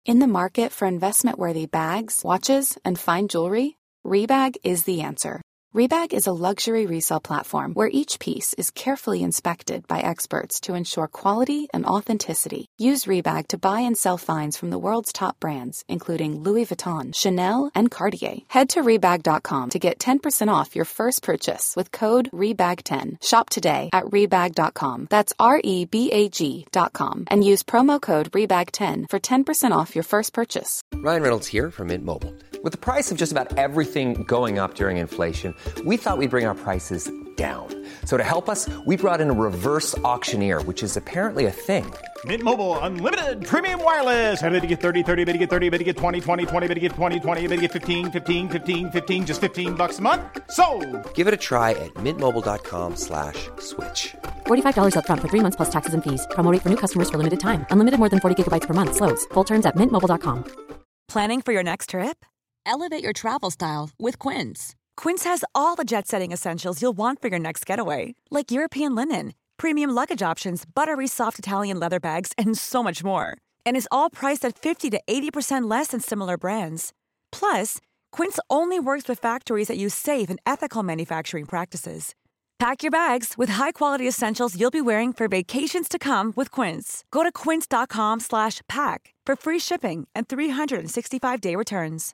In the market for investment-worthy bags, watches, and fine jewelry, Rebag is the answer. Rebag is a luxury resale platform where each piece is carefully inspected by experts to ensure quality and authenticity. Use Rebag to buy and sell finds from the world's top brands, including Louis Vuitton, Chanel, and Cartier. Head to Rebag.com to get 10% off your first purchase with code REBAG10. Shop today at Rebag.com. That's REBAG.com. And use promo code REBAG10 for 10% off your first purchase. Ryan Reynolds here from Mint Mobile. With the price of just about everything going up during inflation, we thought we'd bring our prices down. So to help us, we brought in a reverse auctioneer, which is apparently a thing. Mint Mobile Unlimited Premium Wireless. How to get 30, 30, bit to get 30, bit to get 20, 20, 20, bit to get 20, 20, bit to get 15, 15, 15, 15, just $15 a month? Sold! Give it a try at mintmobile.com/switch. $45 up front for 3 months plus taxes and fees. Promo rate for new customers for limited time. Unlimited more than 40 gigabytes per month. Slows full terms at mintmobile.com. Planning for your next trip? Elevate your travel style with Quince. Quince has all the jet-setting essentials you'll want for your next getaway, like European linen, premium luggage options, buttery soft Italian leather bags, and so much more. And is all priced at 50 to 80% less than similar brands. Plus, Quince only works with factories that use safe and ethical manufacturing practices. Pack your bags with high-quality essentials you'll be wearing for vacations to come with Quince. Go to quince.com/pack for free shipping and 365-day returns.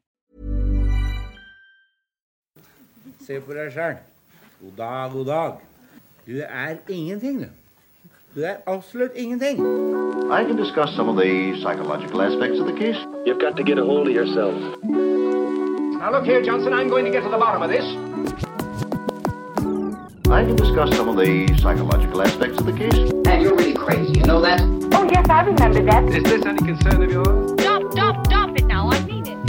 Se på deg selv. God dag, god dag. Du ingenting, du. Du absolutt ingenting. I can discuss some of the psychological aspects of the case. You've got to get a hold of yourself. Now look here, Johnson, I'm going to get to the bottom of this. I can discuss some of the psychological aspects of the case. And you're really crazy, you know that? Oh, yes, I remember that. Is this any concern of yours? Stop it now, I mean it.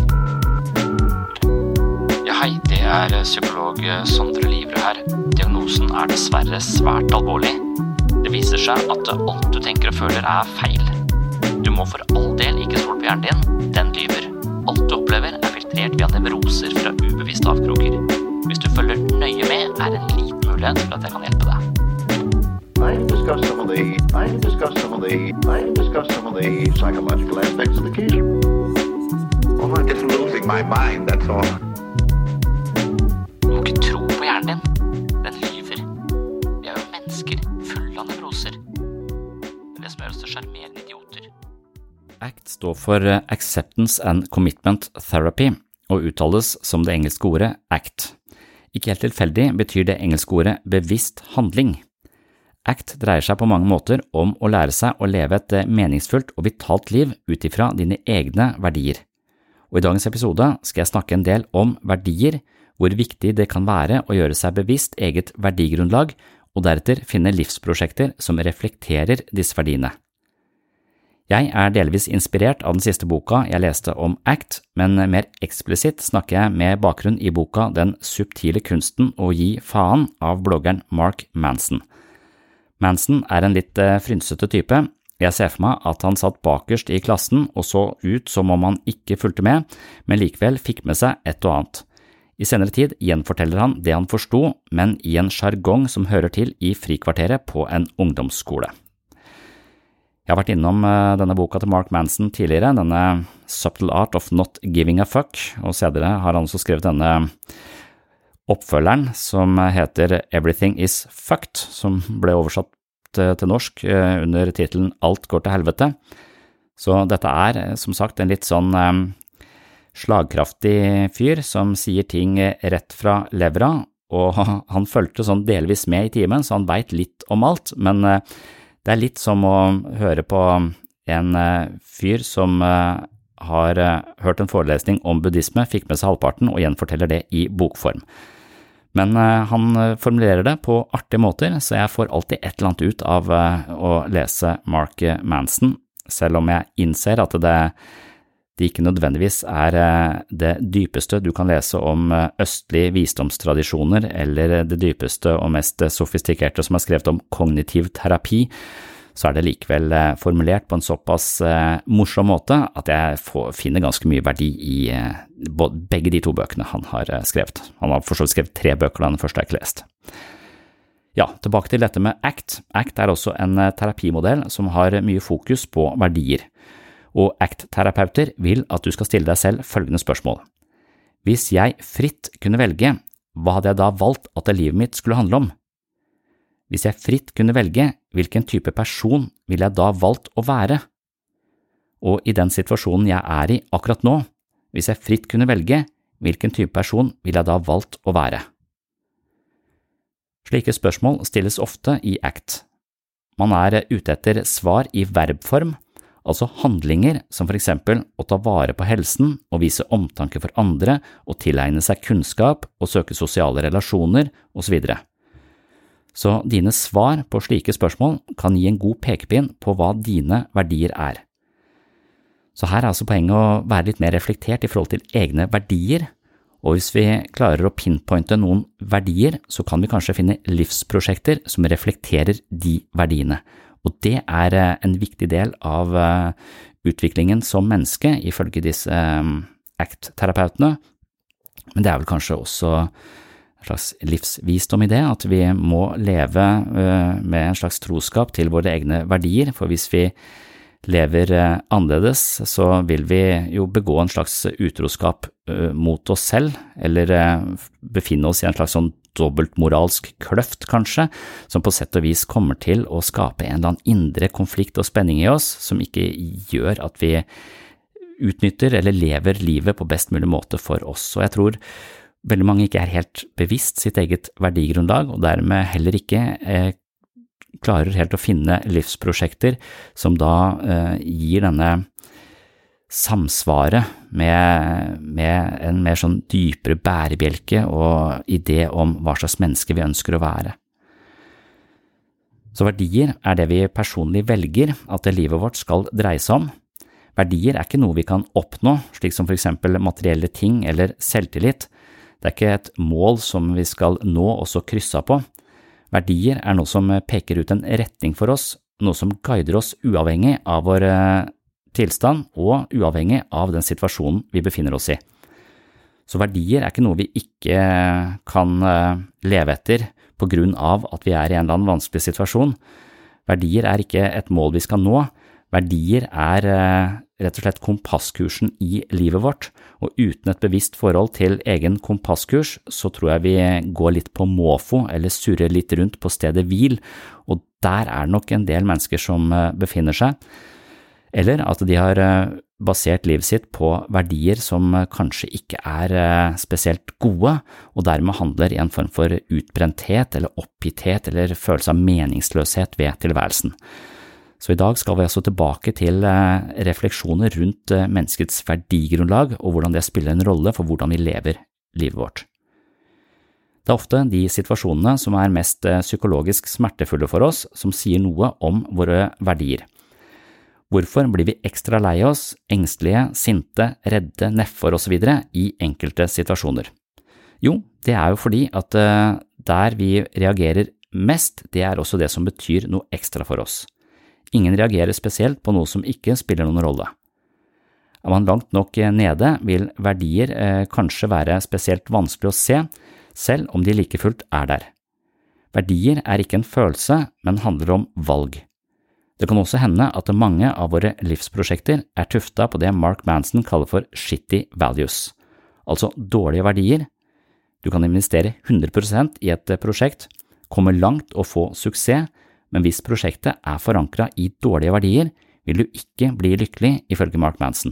Ja, hei, det psykolog Sondre Livre her. Diagnosen dessverre svært alvorlig. Det viser seg at alt du tenker og føler feil. Du må for all del ikke stole på hjernen din, den lyver. Alt du opplever filtrert via nevroser fra ubevisste avkroker. Hvis du følger nøye med, en liten mulighet for at jeg kan hjelpe deg. I can discuss some of the psychological aspects of the case. Well, I'm just losing my mind, that's all. Du må ikke tro på hjernen din. Den lyver. Vi jo mennesker fulle av nevroser. Det som gjør oss til sjarmerende idioter. ACT står for Acceptance and Commitment Therapy, og uttales som det engelske ordet ACT. Ikke helt tilfeldig betyr det engelske ordet bevisst handling. ACT dreier seg på mange måter om å lære seg å leve et meningsfullt og vitalt liv utifra dine egne verdier. Og i dagens episode skal jeg snakke en del om verdier, hvor viktig det kan være å gjøre seg bevisst eget verdigrunnlag, og deretter finne livsprosjekter som reflekterer disse verdiene. Jeg delvis inspirert av den siste boka jeg leste om ACT, men mer eksplisitt snakker jeg med bakgrunn i boka Den subtile kunsten å gi faen av bloggeren Mark Manson. Manson en litt frynsete type. Jeg ser for meg at han satt bakerst i klassen og så ut som om han ikke fulgte med, men likevel fikk med seg et og annet. I senere tid gjenforteller han det han forsto, men i en jargong som hører til i frikvarteret på en ungdomsskole. Jeg har vært innom denne boka til Mark Manson tidligere, denne Subtle Art of Not Giving a Fuck, og senere har han også skrevet denne oppfølgeren som heter Everything is Fucked, som ble oversatt til norsk under titelen Alt går til helvete. Så dette som sagt en litt sånn slagkraftig fyr som sier ting rett fra levra, og han følte sånn delvis med i timen, så han vet litt om alt, men det litt som å høre på en fyr som har hørt en forelesning om buddhisme, fikk med seg halvparten og gjenforteller det i bokform. Men han formulerer det på artige måter, så jeg får alltid et eller annet ut av å lese Mark Manson, selv om jeg innser at det ikke nødvendigvis det dypeste du kan lese om østlige visdomstradisjoner, eller det dypeste og mest sofistikerte som skrevet om kognitiv terapi, så det likevel formulert på en såpass morsom måte at jeg finner ganske mye verdi i begge de to bøkene han har skrevet. Han har for så vidt skrevet 3 bøker, den første jeg ikke lest. Ja, tilbake til dette med ACT. ACT også en terapimodell som har mye fokus på verdier. og ACT-terapeuter vil at du skal stille deg selv følgende spørsmål. Hvis jeg fritt kunne velge, hva hadde jeg da valgt at livet mitt skulle handle om? Hvis jeg fritt kunne velge, hvilken type person ville jeg da valgt å være? Og i den situasjonen jeg er i akkurat nå, hvis jeg fritt kunne velge, hvilken type person ville jeg da valgt å være? Slike spørsmål stilles ofte i ACT. Man er ute etter svar i verbform, altså handlinger som for eksempel å ta vare på helsen og vise omtanke for andre og tilegne seg kunnskap og søke sosiale relasjoner osv. Så dine svar på slike spørsmål kan gi en god pekepinn på hva dine verdier er. Så her er altså poenget å være litt mer reflektert i forhold til egne verdier, og hvis vi klarer å pinpointe noen verdier, så kan vi kanskje finne livsprosjekter som reflekterer de verdiene. Og det er en viktig del av utviklingen som menneske, ifølge disse ACT-terapeutene. Men det er vel kanskje også en slags livsvisdom i det, at vi må leve med en slags troskap til våre egne verdier, for hvis vi lever annerledes, så vil vi jo begå en slags utroskap mot oss selv, eller befinne oss i en slags sånn dobbeltmoralsk kløft kanskje, som på sett og vis kommer til å skape en eller annen indre konflikt og spenning i oss, som ikke gjør at vi utnytter eller lever livet på best mulig måte for oss. Og jeg tror veldig mange ikke er helt bevisst sitt eget verdigrunnlag, og dermed heller ikke klarer helt å finne livsprosjekter som da gir denne samsvaret med en mer sånn dypere bærebjelke og idé om hva slags menneske vi ønsker å være. Så verdier er det vi personlig velger at det livet vårt skal dreie seg om. Verdier er ikke noe vi kan oppnå, slik som for eksempel materielle ting eller selvtillit. Det er ikke et mål som vi skal nå og så krysse på. Verdier er noe som peker ut en retning for oss, noe som guider oss uavhengig av vår tilstand og uavhengig av den situasjonen vi befinner oss i. Så verdier er ikke noe vi ikke kan leve etter på grunn av at vi er i en eller annen vanskelig situasjon. Verdier er ikke et mål vi skal nå. Verdier er rett og slett kompasskursen i livet vårt, og uten et bevisst forhold til egen kompasskurs, så tror jeg vi går litt på måfo eller surrer litt rundt på stedet hvil, og der er nok en del mennesker som befinner seg, eller at de har basert livet sitt på verdier som kanskje ikke er spesielt gode, og dermed handler i en form for utbrenthet eller oppgitthet eller følelse av meningsløshet ved tilværelsen. Så i dag skal vi altså tilbake til refleksjoner rundt menneskets verdigrunnlag og hvordan det spiller en rolle for hvordan vi lever livet vårt. Det er ofte de situasjonene som er mest psykologisk smertefulle for oss som sier noe om våre verdier. Hvorfor blir vi ekstra lei oss, engstelige, sinte, redde, nedfor og så videre i enkelte situasjoner? Jo, det er jo fordi at der vi reagerer mest, det er også det som betyr noe ekstra for oss. Ingen reagerer spesielt på noe som ikke spiller noen rolle. Er man langt nok nede, vil verdier kanskje være spesielt vanskelig å se, selv om de like fullt er der. Verdier er ikke en følelse, men handler om valg. Det kan også hende at mange av våre livsprosjekter er tuftet på det Mark Manson kaller for shitty values, altså dårlige verdier. Du kan investere 100% i et prosjekt, komme langt og få suksess, men hvis prosjektet er forankret i dårlige verdier, vil du ikke bli lykkelig, ifølge Mark Manson.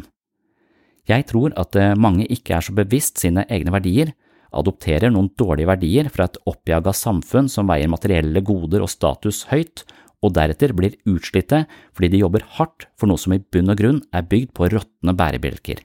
Jeg tror at mange ikke er så bevisst sine egne verdier, adopterer noen dårlige verdier fra et oppjaget samfunn som veier materielle goder og status høyt, og deretter blir utslitte fordi de jobber hardt for noe som i bunn og grunn er bygd på råtne bærebjelker.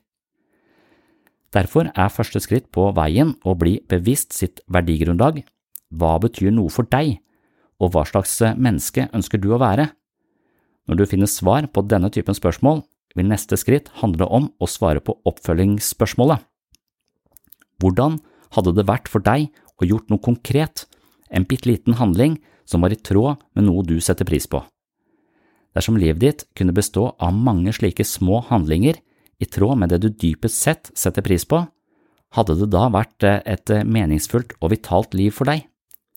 Derfor er første skritt på veien å bli bevisst sitt verdigrunnlag. Hva betyr noe for deg? Og hva slags menneske ønsker du å være? Når du finner svar på denne typen spørsmål, vil neste skritt handle om å svare på oppfølgingsspørsmålet. Hvordan hadde det vært for deg å gjort noe konkret, en bitteliten handling som var i tråd med noe du setter pris på? Dersom livet ditt kunne bestå av mange slike små handlinger i tråd med det du dypest sett setter pris på, hadde det da vært et meningsfullt og vitalt liv for deg?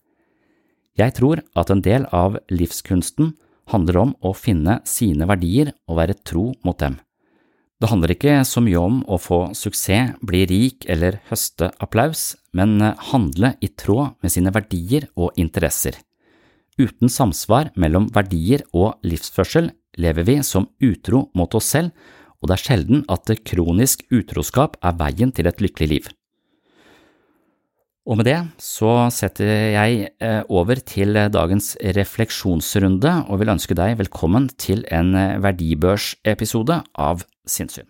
Jeg tror at en del av livskunsten handler om å finne sine verdier og være tro mot dem. Det handler ikke så mye om å få suksess, bli rik eller høste applaus, men handle i tråd med sine verdier og interesser. Uten samsvar mellom verdier og livsførsel lever vi som utro mot oss selv, og det sjelden at kronisk utroskap veien til et lykkelig liv. Og med det så setter jeg over til dagens refleksjonsrunde og vil ønske deg velkommen til en verdibørsepisode av Sinnssyn.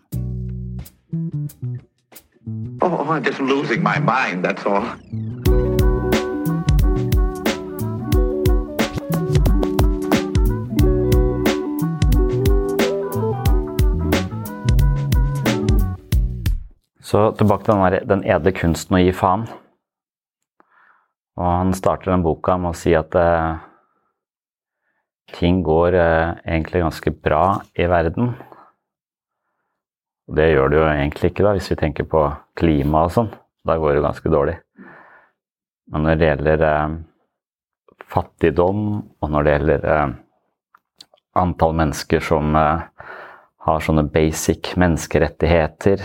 Oh, I'm just losing my mind, that's all. Så tilbake til den edle kunsten å gi faen. Og han starter den boka med å si at ting går egentlig ganske bra i verden. Og det gjør det jo egentlig ikke da, hvis vi tenker på klima og sånn. Da går det ganske dårlig. Men når det gjelder fattigdom, og når det gjelder antall mennesker som har sånne basic menneskerettigheter,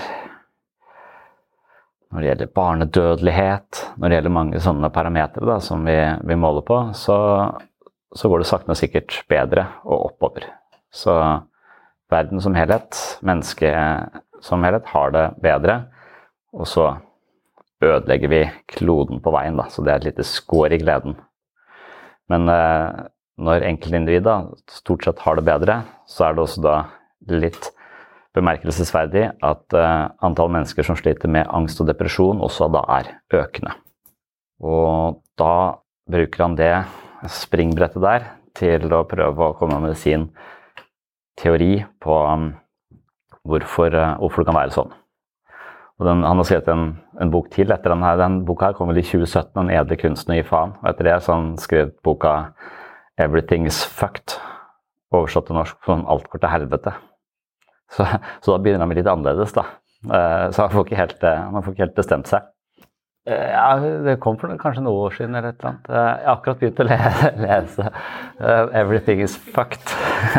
når det gjelder barnedødelighet, når det gjelder mange sånne parametre da, som vi måler på, så går det sakte og sikkert bedre og oppover. Så verden som helhet, mennesket som helhet har det bedre, og så ødelegger vi kloden på veien, da, så det et lite skår i gleden. Men når enkeltindivider stort sett har det bedre, så det også da litt bemerkelsesverdig at antall mennesker som sliter med angst og depresjon også da økende. Og da bruker han det springbrettet der til å prøve å komme med sin teori på hvorfor det kan være sånn. Og han har skrevet en bok til etter den boka her kom vel i 2017, Den edle kunsten å gi faen. Og etter det så han skrevet boka Everything is fucked, oversatt til norsk sånn alt går til helvete. Så da begynner han med litt annerledes da. Så han får ikke helt bestemt seg. Ja, det kom for kanskje noen år siden eller et eller annet. Jeg har akkurat begynt å lese Everything is fucked.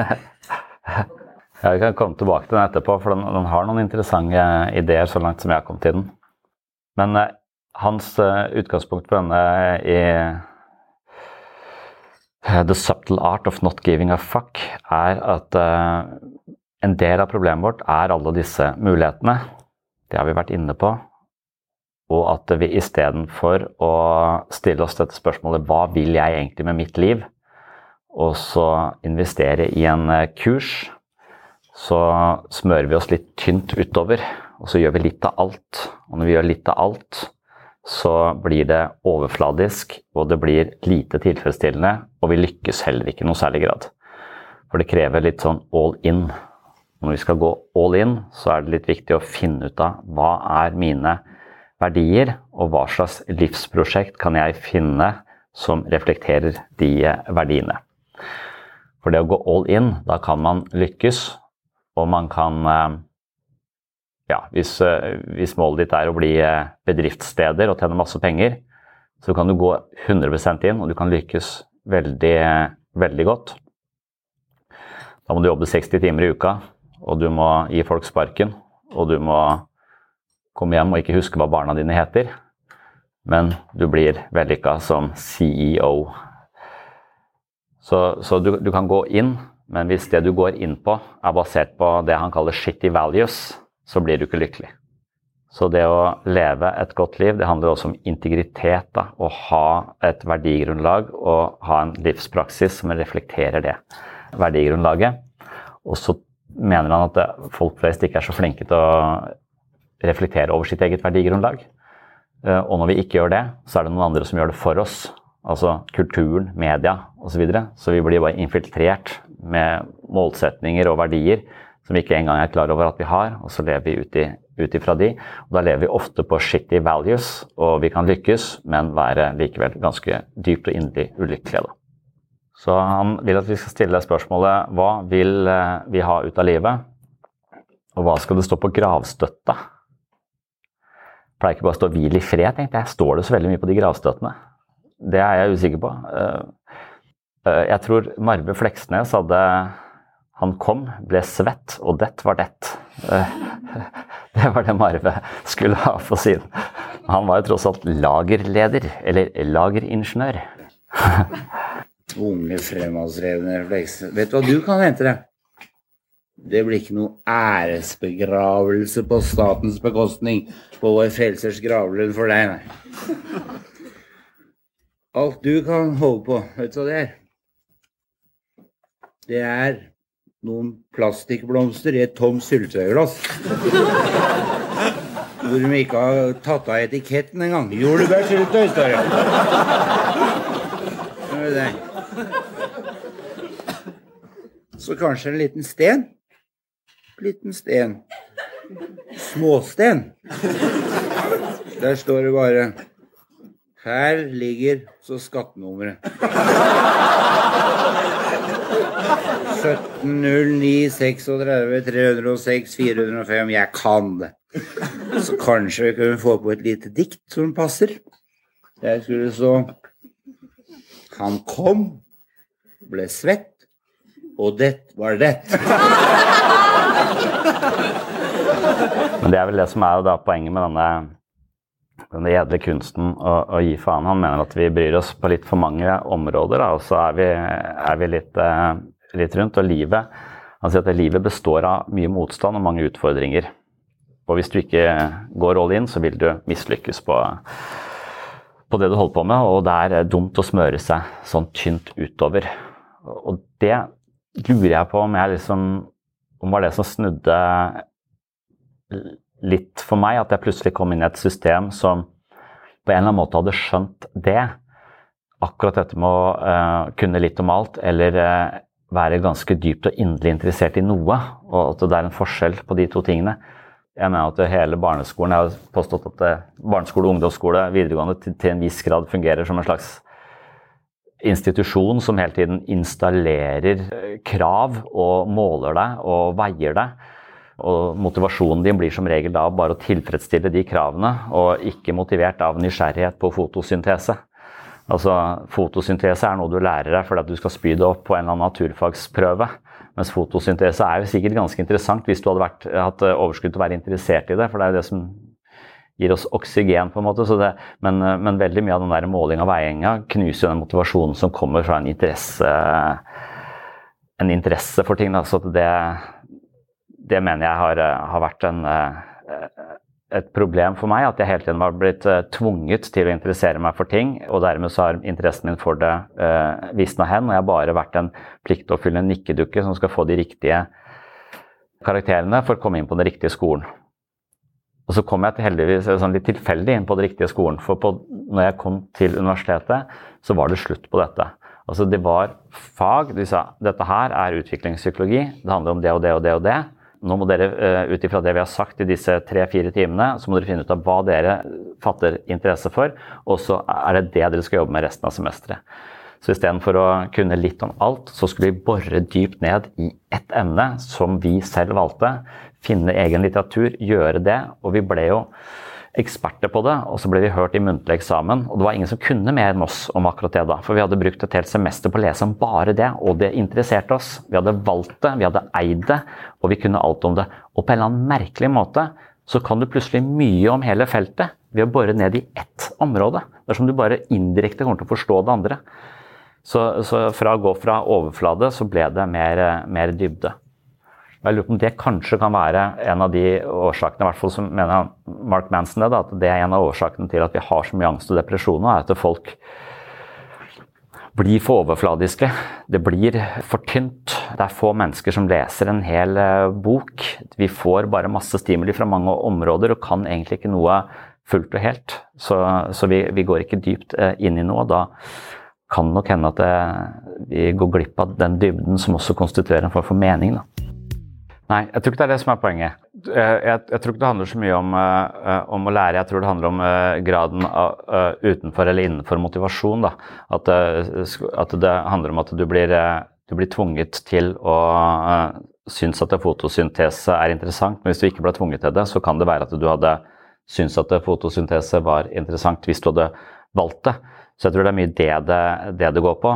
Jeg kan komme tilbake til den etterpå, for den har noen interessante ideer så langt som jeg kom til den. Men hans utgangspunkt for denne i The Subtle Art of Not Giving a Fuck at en del av problemet vårt alle disse mulighetene. Det har vi vært inne på. Og at vi i stedet for å stille oss dette spørsmålet, hva vil jeg egentlig med mitt liv? Og så investere i en kurs, så smører vi oss litt tynt utover, og så gjør vi litt av alt. Og når vi gjør litt av alt, så blir det overfladisk, og det blir lite tilfredsstillende, og vi lykkes heller ikke i noe særlig grad. For det krever litt sånn all in. Når vi skal gå all in, så det litt viktig å finne ut av hva mine verdier, og hva slags livsprosjekt kan jeg finne som reflekterer de verdiene. For det å gå all in, da kan man lykkes, og man kan, hvis målet ditt å bli bedriftsleder og tjene masse penger, så kan du gå 100% inn, og du kan lykkes veldig, veldig godt. Da må du jobbe 60 timer i uka, og du må gi folk sparken, og du må komme hjem og ikke huske hva barna dine heter, men du blir vellykket som CEO. Så du kan gå inn, men hvis det du går inn på basert på det han kaller shitty values, så blir du ikke lykkelig. Så det å leve et godt liv, det handler også om integritet, da, å ha et verdigrunnlag og ha en livspraksis som reflekterer det verdigrunnlaget. Og så mener han at folk flest ikke så flinke til å reflektere over sitt eget verdigrunnlag. Og når vi ikke gjør det, så det noen andre som gjør det for oss. Altså kulturen, media og så videre. Så vi blir bare infiltrert med målsetninger og verdier som vi ikke engang klar over at vi har, og så lever vi ut ifra de. Og da lever vi ofte på shitty values, og vi kan lykkes, men være likevel ganske dypt og inderlig ulykkelige da. Så han vil at vi skal stille spørsmålet, hva vil vi ha ut av livet? Og hva skal det stå på gravstøtta? Pleier ikke bare å stå hvil i fred, tenkte jeg. Står det så veldig mye på de gravstøttene? Det jeg usikker på. Jeg tror Marve Fleksnes Han kom, ble svett, og det var det. Det var det Marve skulle ha på siden. Han var jo tross alt lagerleder, eller lageringeniør. Unge fremadsrevne reflekser. Vet du hva du kan hente deg? Det blir ikke noe æresbegravelse på statens bekostning på vår frelsers gravlund for deg, nei. Alt du kan holde på, vet du hva det er? Det er noen plastikkblomster i et tomt syltetøyglass. Hvor de ikke har tatt av etiketten en gang. Jordbærsyltetøy, står det. Hør det. Så kanskje en liten sten. Liten sten. Småsten. Der står det bare her ligger så skattenummeret. 1709-36-306-405. Jeg kan det. Så kanskje vi kunne få på et lite dikt som passer. Jeg skulle så han kom, ble svett, og det var det. Men det er vel det som er jo da poenget med denne edle kunsten å gi faen. Han mener at vi bryr oss på litt for mange områder, da, og så er vi litt rundt. Og livet, han sier at livet består av mye motstand og mange utfordringer. Og hvis du ikke går all in, så vil du mislykkes på det du holder på med, og det er dumt å smøre seg sånn tynt utover. Og det lurer jeg på om var det som snudde litt for meg, at jeg plutselig kom inn i et system som på en eller annen måte hadde skjønt det. Akkurat dette med å kunne litt om alt, eller være ganske dypt og inderlig interessert i noe, og at det er en forskjell på de to tingene. Jeg mener at hele barneskolen, jeg har påstått at barneskole, ungdomsskole, videregående til en viss grad fungerer som en slags institusjon som hele tiden installerer krav og måler deg og veier deg. Og motivasjonen din blir som regel da bare å tilfredsstille de kravene, og ikke motivert av nysgjerrighet på fotosyntese. Altså, fotosyntese er noe du lærer deg fordi at du skal spy det opp på en eller annen naturfagsprøve. Mens fotosyntese er jo sikkert ganske interessant hvis du hadde hatt overskudd til å være interessert i det, for det er jo det som gir oss oksygen på en måte. Men veldig mye av den der måling av veiinga knuser jo den motivasjonen som kommer fra en interesse for ting. Da. Så det mener jeg har vært et problem for meg, at jeg hele tiden var blitt tvunget til å interessere meg for ting, og dermed så har interessen min for det visnet hen, og jeg har bare vært en pliktoppfyllende nikkedukke som skal få de riktige karakterene for å komme inn på den riktige skolen. Og så kom jeg heldigvis litt tilfeldig inn på den riktige skolen, for når jeg kom til universitetet, så var det slutt på dette. Altså det var fag, de sa, dette her er utviklingspsykologi, det handler om det og det og det og det. Nå må dere, ut ifra det vi har sagt i disse 3-4 timene, så må dere finne ut av hva dere fatter interesse for, og så er det dere skal jobbe med resten av semesteret. Så i stedet for å kunne litt om alt, så skulle vi borre dypt ned i ett emne som vi selv valgte, finne egen litteratur, gjøre det, og vi ble jo eksperter på det, og så ble vi hørt i muntlig eksamen, og det var ingen som kunne mer enn oss om akkurat det da, for vi hadde brukt et helt semester på å lese om bare det, og det interesserte oss. Vi hadde valgt det, vi hadde eid det, og vi kunne alt om det. Og på en eller annen merkelig måte, så kan du plutselig mye om hele feltet ved å bore ned i ett område, dersom du bare indirekte kommer til å forstå det andre. Så fra å gå fra overflade, så ble det mer dybde. Jeg lurer på om det kanskje kan være en av de årsakene, i hvert fall som mener Mark Manson det, at det er en av årsakene til at vi har så mye angst og depresjon, er at folk blir for overfladiske, det blir for tynt. Det er få mennesker som leser en hel bok. Vi får bare masse stimuli fra mange områder og kan egentlig ikke noe fullt og helt. Så vi går ikke dypt inn i noe, da kan det nok hende at vi går glipp av den dybden som også konstituerer en form for mening da. Nei, jeg tror ikke det er det som er poenget. Jeg tror ikke det handler så mye om å lære, jeg tror det handler om graden av utenfor eller innenfor motivasjon. Da. At det handler om at du blir tvunget til å synes at fotosyntese er interessant, men hvis du ikke ble tvunget til det, så kan det være at du hadde syntes at fotosyntese var interessant hvis du hadde valgt det. Så jeg tror det er mye det går på.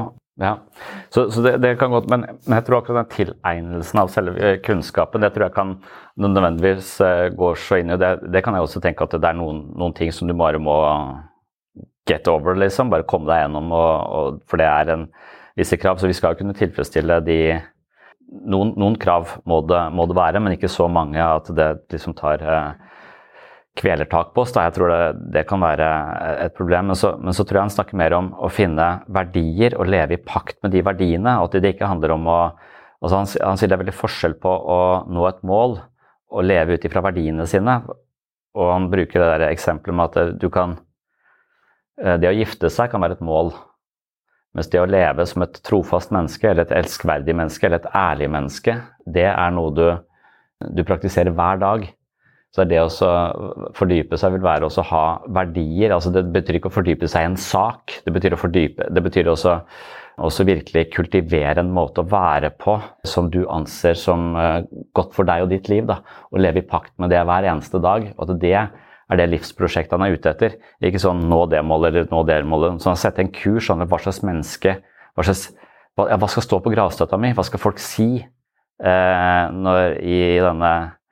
Ja, så det kan godt, men jeg tror akkurat den tilegnelsen av selve kunnskapen, det tror jeg kan nødvendigvis gå så inn i det kan jeg også tenke at det noen ting som du bare må get over, liksom, bare komme deg gjennom, for det en visse krav, så vi skal kunne tilfredsstille noen krav må det være, men ikke så mange at det liksom tar kvelertak på oss. Jeg tror det kan være et problem, men så tror jeg han snakker mer om å finne verdier og leve i pakt med de verdiene, og at det ikke handler om han sier det veldig forskjell på å nå et mål og leve ut ifra verdiene sine, og han bruker det der eksempelet med at det å gifte seg kan være et mål, mens det å leve som et trofast menneske, eller et elskverdig menneske, eller et ærlig menneske, det noe du praktiserer hver dag. Så det å fordype seg vil være også ha verdier, altså det betyr ikke å fordype seg i en sak, det betyr også virkelig kultivere en måte å være på som du anser som godt for deg og ditt liv, da, og leve i pakt med det hver eneste dag, og at det det livsprosjektet han ute etter, ikke sånn nå det målet eller nå det målet, så han setter en kurs, sånn hva slags menneske, hva skal stå på gravstøtta mi, hva skal folk si i denne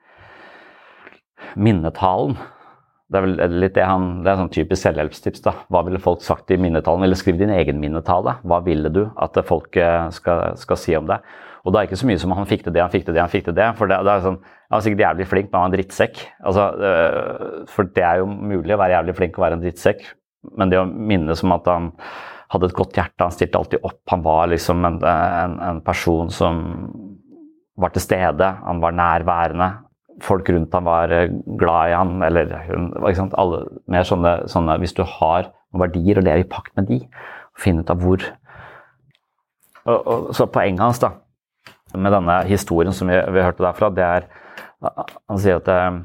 minnetalen. Det vel litt det sånn typisk selvhjelpstips da. Hva ville folk sagt i minnetalen? Eller skriv din egen minnetale. Hva ville du at folk skal si om det? Og det ikke så mye som han fikk til det, for det sånn, han var sikkert jævlig flink, men han var en drittsekk. Altså, for det jo mulig å være jævlig flink og være en drittsekk, men det å minne som at han hadde et godt hjerte, han stilte alltid opp, han var liksom en person som var til stede, han var nærværende, folk rundt han var glad i han, eller hun, ikke sant? Alle, mer sånne, hvis du har verdier og lever i pakt med de, finne ut av hvor. Og så poenget hans da, med denne historien som vi hørte derfra, han sier at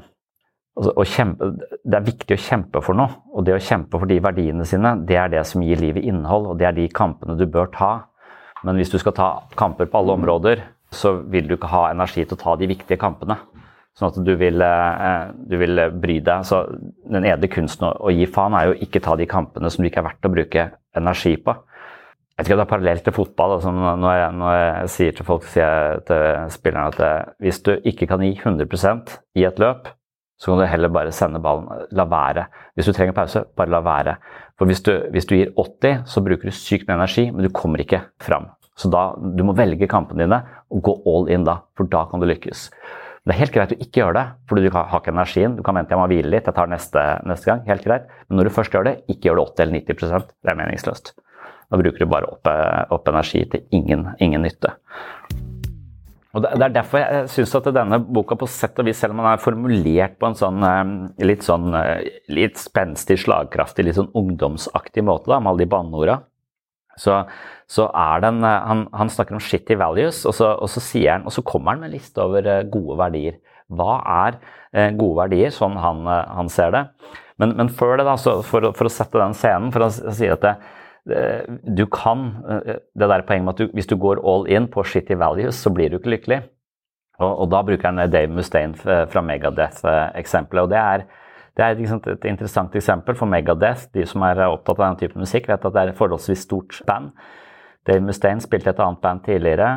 det viktig å kjempe for noe, og det å kjempe for de verdiene sine, det det som gir livet innhold, og det de kampene du bør ta. Men hvis du skal ta kamper på alle områder, så vil du ikke ha energi til å ta de viktige kampene. Sånn at du vil bry deg. Så den edle kunsten å gi faen jo ikke ta de kampene som du ikke verdt å bruke energi på. Jeg vet ikke om det parallelt til fotball. Altså når jeg sier til folk, sier jeg til spillerne at hvis du ikke kan gi 100% i et løp, så kan du heller bare sende ballen, la være. Hvis du trenger pause, bare la være. For hvis du gir 80, så bruker du sykt med energi, men du kommer ikke fram. Så du må velge kampene dine og gå all in da, for da kan du lykkes. Det helt greit å ikke gjøre det, for du har ikke energien. Du kan vente, jeg må hvile litt, jeg tar neste gang, helt greit. Men når du først gjør det, ikke gjør det 80 eller 90%, det meningsløst. Da bruker du bare opp energi til ingen nytte. Og det derfor jeg synes at denne boka på sett og vis, selv om den formulert på en litt spenstig, slagkraftig, litt sånn ungdomsaktig måte da, med alle de banneordene, så den, han snakker om shitty values, og så sier han, og så kommer han med en liste over gode verdier. Hva gode verdier, sånn han ser det? Men før det da, så for å sette den scenen, for han sier at du kan, det der poenget med at hvis du går all in på shitty values, så blir du ikke lykkelig. Og da bruker han Dave Mustaine fra Megadeth-eksempelet, og det et interessant eksempel for Megadeth. De som opptatt av den type musikk vet at det et forholdsvis stort band. Dave Mustaine spilte et annet band tidligere,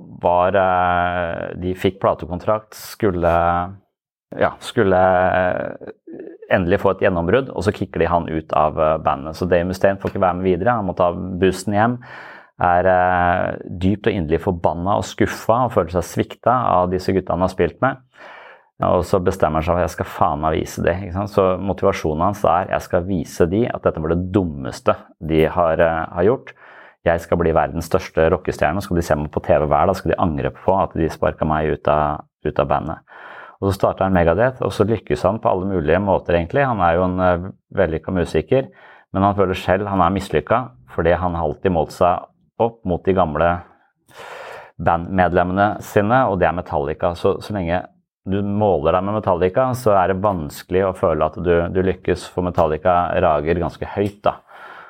de fikk platekontrakt, skulle endelig få et gjennombrudd, og så kikker de han ut av bandet. Så Dave Mustaine får ikke være med videre, han må ta bussen hjem, dypt og inderlig forbannet og skuffet, og føler seg sviktet av disse guttene han har spilt med. Og så bestemmer han seg for at jeg skal faen meg vise det. Ikke sant? Så motivasjonen hans jeg skal vise de at dette var det dummeste de har gjort. Jeg skal bli verdens største rockestjerne, og skal de se meg på TV hver, da skal de angre på at de sparket meg ut av bandet. Og så starter han Megadeth, og så lykkes han på alle mulige måter egentlig. Han jo en vellykket musiker, men han føler selv han mislykket, fordi han har alltid målt seg opp mot de gamle bandmedlemmene sine, og det Metallica. Så lenge du måler deg med Metallica, så det vanskelig å føle at du lykkes, for Metallica rager ganske høyt da,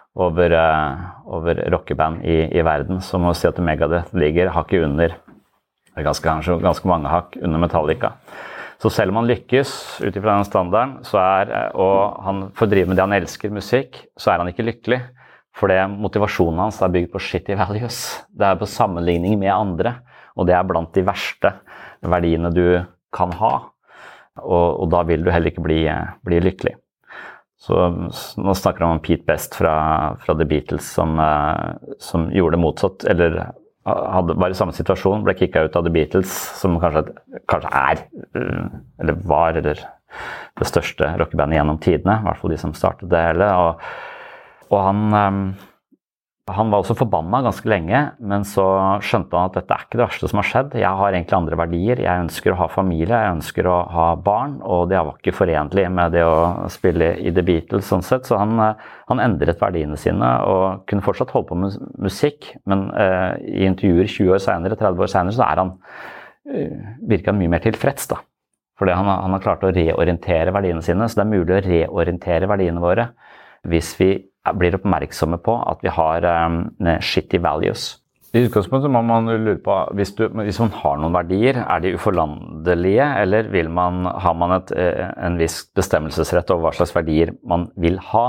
over rockeband i verden. Så må si at Megadeth ligger hakket under, det ganske mange hakk under Metallica. Så selv om han lykkes utifra den standarden, og han får drive med det han elsker musikk, så han ikke lykkelig. Fordi motivasjonen hans er bygd på shitty values. Det på sammenligning med andre, og det blant de verste verdiene du kan ha. Og da vil du heller ikke bli lykkelig. Så nå snakker han om Pete Best fra The Beatles som gjorde det motsatt, eller var i samme situasjon, ble kicket ut av The Beatles, som kanskje eller var det største rockebandet gjennom tidene, i hvert fall de som startet det hele, og han var også forbannet ganske lenge, men så skjønte han at dette ikke det verste som har skjedd. Jeg har egentlig andre verdier. Jeg ønsker å ha familie, jeg ønsker å ha barn, og det var ikke forenlig med det å spille i The Beatles sånn sett. Så han endret verdiene sine og kunne fortsatt holde på med musikk, men i intervjuer 20 år senere, 30 år senere, så virker han mye mer tilfreds da. Fordi han har klart å reorientere verdiene sine, så det mulig å reorientere verdiene våre hvis vi blir oppmerksomme på at vi har shitty values. I utgangspunktet må man lure på, hvis man har noen verdier, de uforlandelige, eller har man en viss bestemmelsesrett over hva slags verdier man vil ha?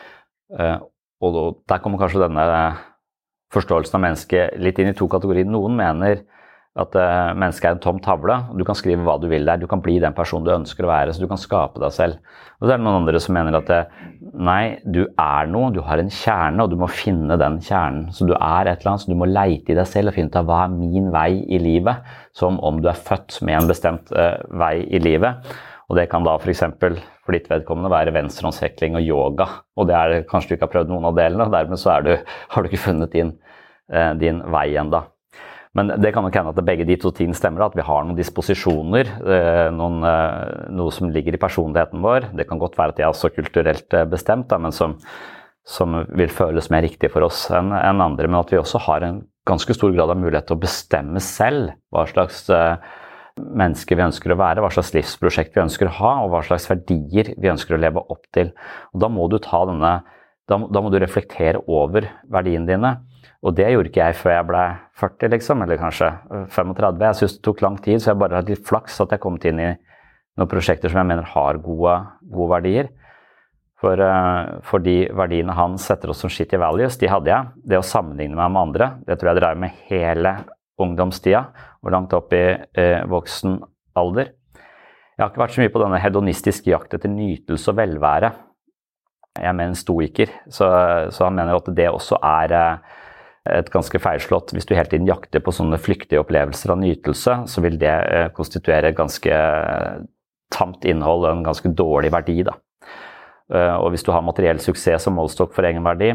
Og der kommer kanskje denne forståelsen av mennesket litt inn i to kategorier. Noen mener at mennesket en tom tavle, du kan skrive hva du vil der, du kan bli den personen du ønsker å være, så du kan skape deg selv. Og så det noen andre som mener at nei, du noe, du har en kjerne, og du må finne den kjernen. Så du et eller annet, så du må leite i deg selv og finne ut av hva min vei i livet, som om du født med en bestemt vei i livet. Og det kan da for eksempel, for ditt vedkommende, være venstrehåndshekling og yoga, og det kanskje du ikke har prøvd noen av delene, og dermed så har du ikke funnet din vei enda. Men det kan nok hende at begge de to tingene stemmer, at vi har noen disposisjoner, noe som ligger i personligheten vår. Det kan godt være at de også kulturelt bestemt, men som vil føles mer riktig for oss enn andre, men at vi også har en ganske stor grad av mulighet til å bestemme selv hva slags mennesker vi ønsker å være, hva slags livsprosjekt vi ønsker å ha, og hva slags verdier vi ønsker å leve opp til. Og da må du da må du reflektere over verdiene dine. Og det gjorde ikke jeg før jeg ble 40 liksom, eller kanskje 35. Jeg synes det tok lang tid, så jeg bare hadde litt flaks at jeg kom inn i noen prosjekter som jeg mener har gode verdier. For de verdiene han setter oss som shitty values, de hadde jeg. Det å sammenligne meg med andre, det tror jeg drev med hele ungdomstida, og langt opp i voksen alder. Jeg har ikke vært så mye på denne hedonistiske jakt etter nytelse og velvære. Jeg mener en stoiker, så han mener at det også et ganske feilslått. Hvis du hele tiden jakter på sånne flyktige opplevelser av nytelse, så vil det konstituere et ganske tamt innhold og en ganske dårlig verdi da. Og hvis du har materiell suksess som målstokk for egen verdi,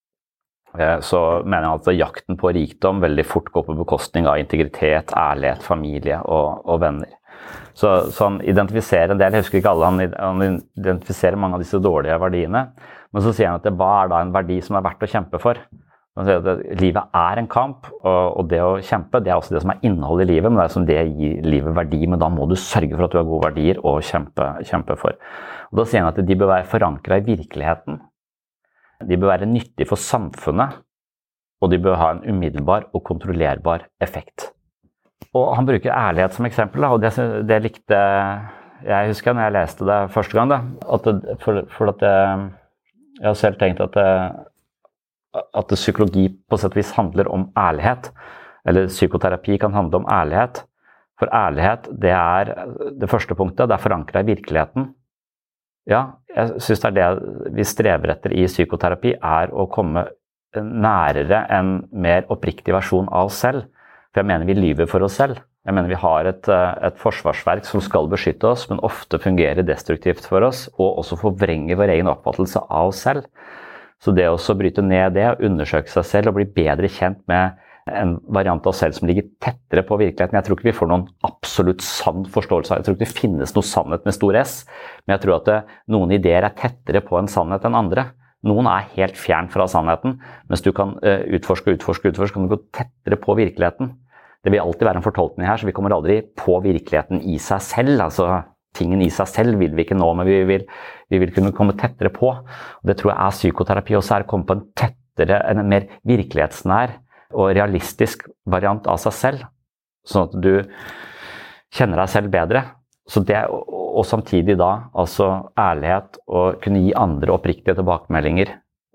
så mener jeg at jakten på rikdom veldig fort går på bekostning av integritet, ærlighet, familie og venner. Så han identifiserer en del, jeg husker ikke alle, han identifiserer mange av disse dårlige verdiene, men så sier han at hva da en verdi som verdt å kjempe for? Han sier at livet en kamp, og det å kjempe, det også det som innhold i livet, men det som det gir livet verdi, men da må du sørge for at du har gode verdier å kjempe for. Og da sier han at de bør være forankret i virkeligheten. De bør være nyttige for samfunnet, og de bør ha en umiddelbar og kontrollerbar effekt. Og han bruker ærlighet som eksempel, og det likte jeg husker når jeg leste det første gang, for at jeg har selv tenkt at psykologi på sett og vis handler om ærlighet, eller psykoterapi kan handle om ærlighet. For ærlighet, det første punktet, det forankret i virkeligheten. Ja, jeg synes det vi strever etter i psykoterapi, å komme nærere en mer oppriktig versjon av oss selv. For jeg mener vi lyver for oss selv. Jeg mener vi har et forsvarsverk som skal beskytte oss, men ofte fungerer destruktivt for oss, og også forvrenger vår egen oppfattelse av oss selv. Så det å bryte ned det, undersøke seg selv og bli bedre kjent med en variant av oss selv som ligger tettere på virkeligheten. Jeg tror ikke vi får noen absolutt sann forståelse av. Jeg tror ikke det finnes noe sannhet med stor S, men jeg tror at noen ideer tettere på en sannhet enn andre. Noen helt fjern fra sannheten, mens du kan utforske, kan du gå tettere på virkeligheten. Det vil alltid være en fortolkning her, så vi kommer aldri på virkeligheten i seg selv, altså tingen i seg selv vil vi ikke nå, men vi vil kunne komme tettere på. Og det tror jeg psykoterapi også å komme på en tettere, en mer virkelighetsnær og realistisk variant av seg selv, sånn at du kjenner deg selv bedre. Så det, og samtidig da, altså ærlighet og kunne gi andre oppriktige tilbakemeldinger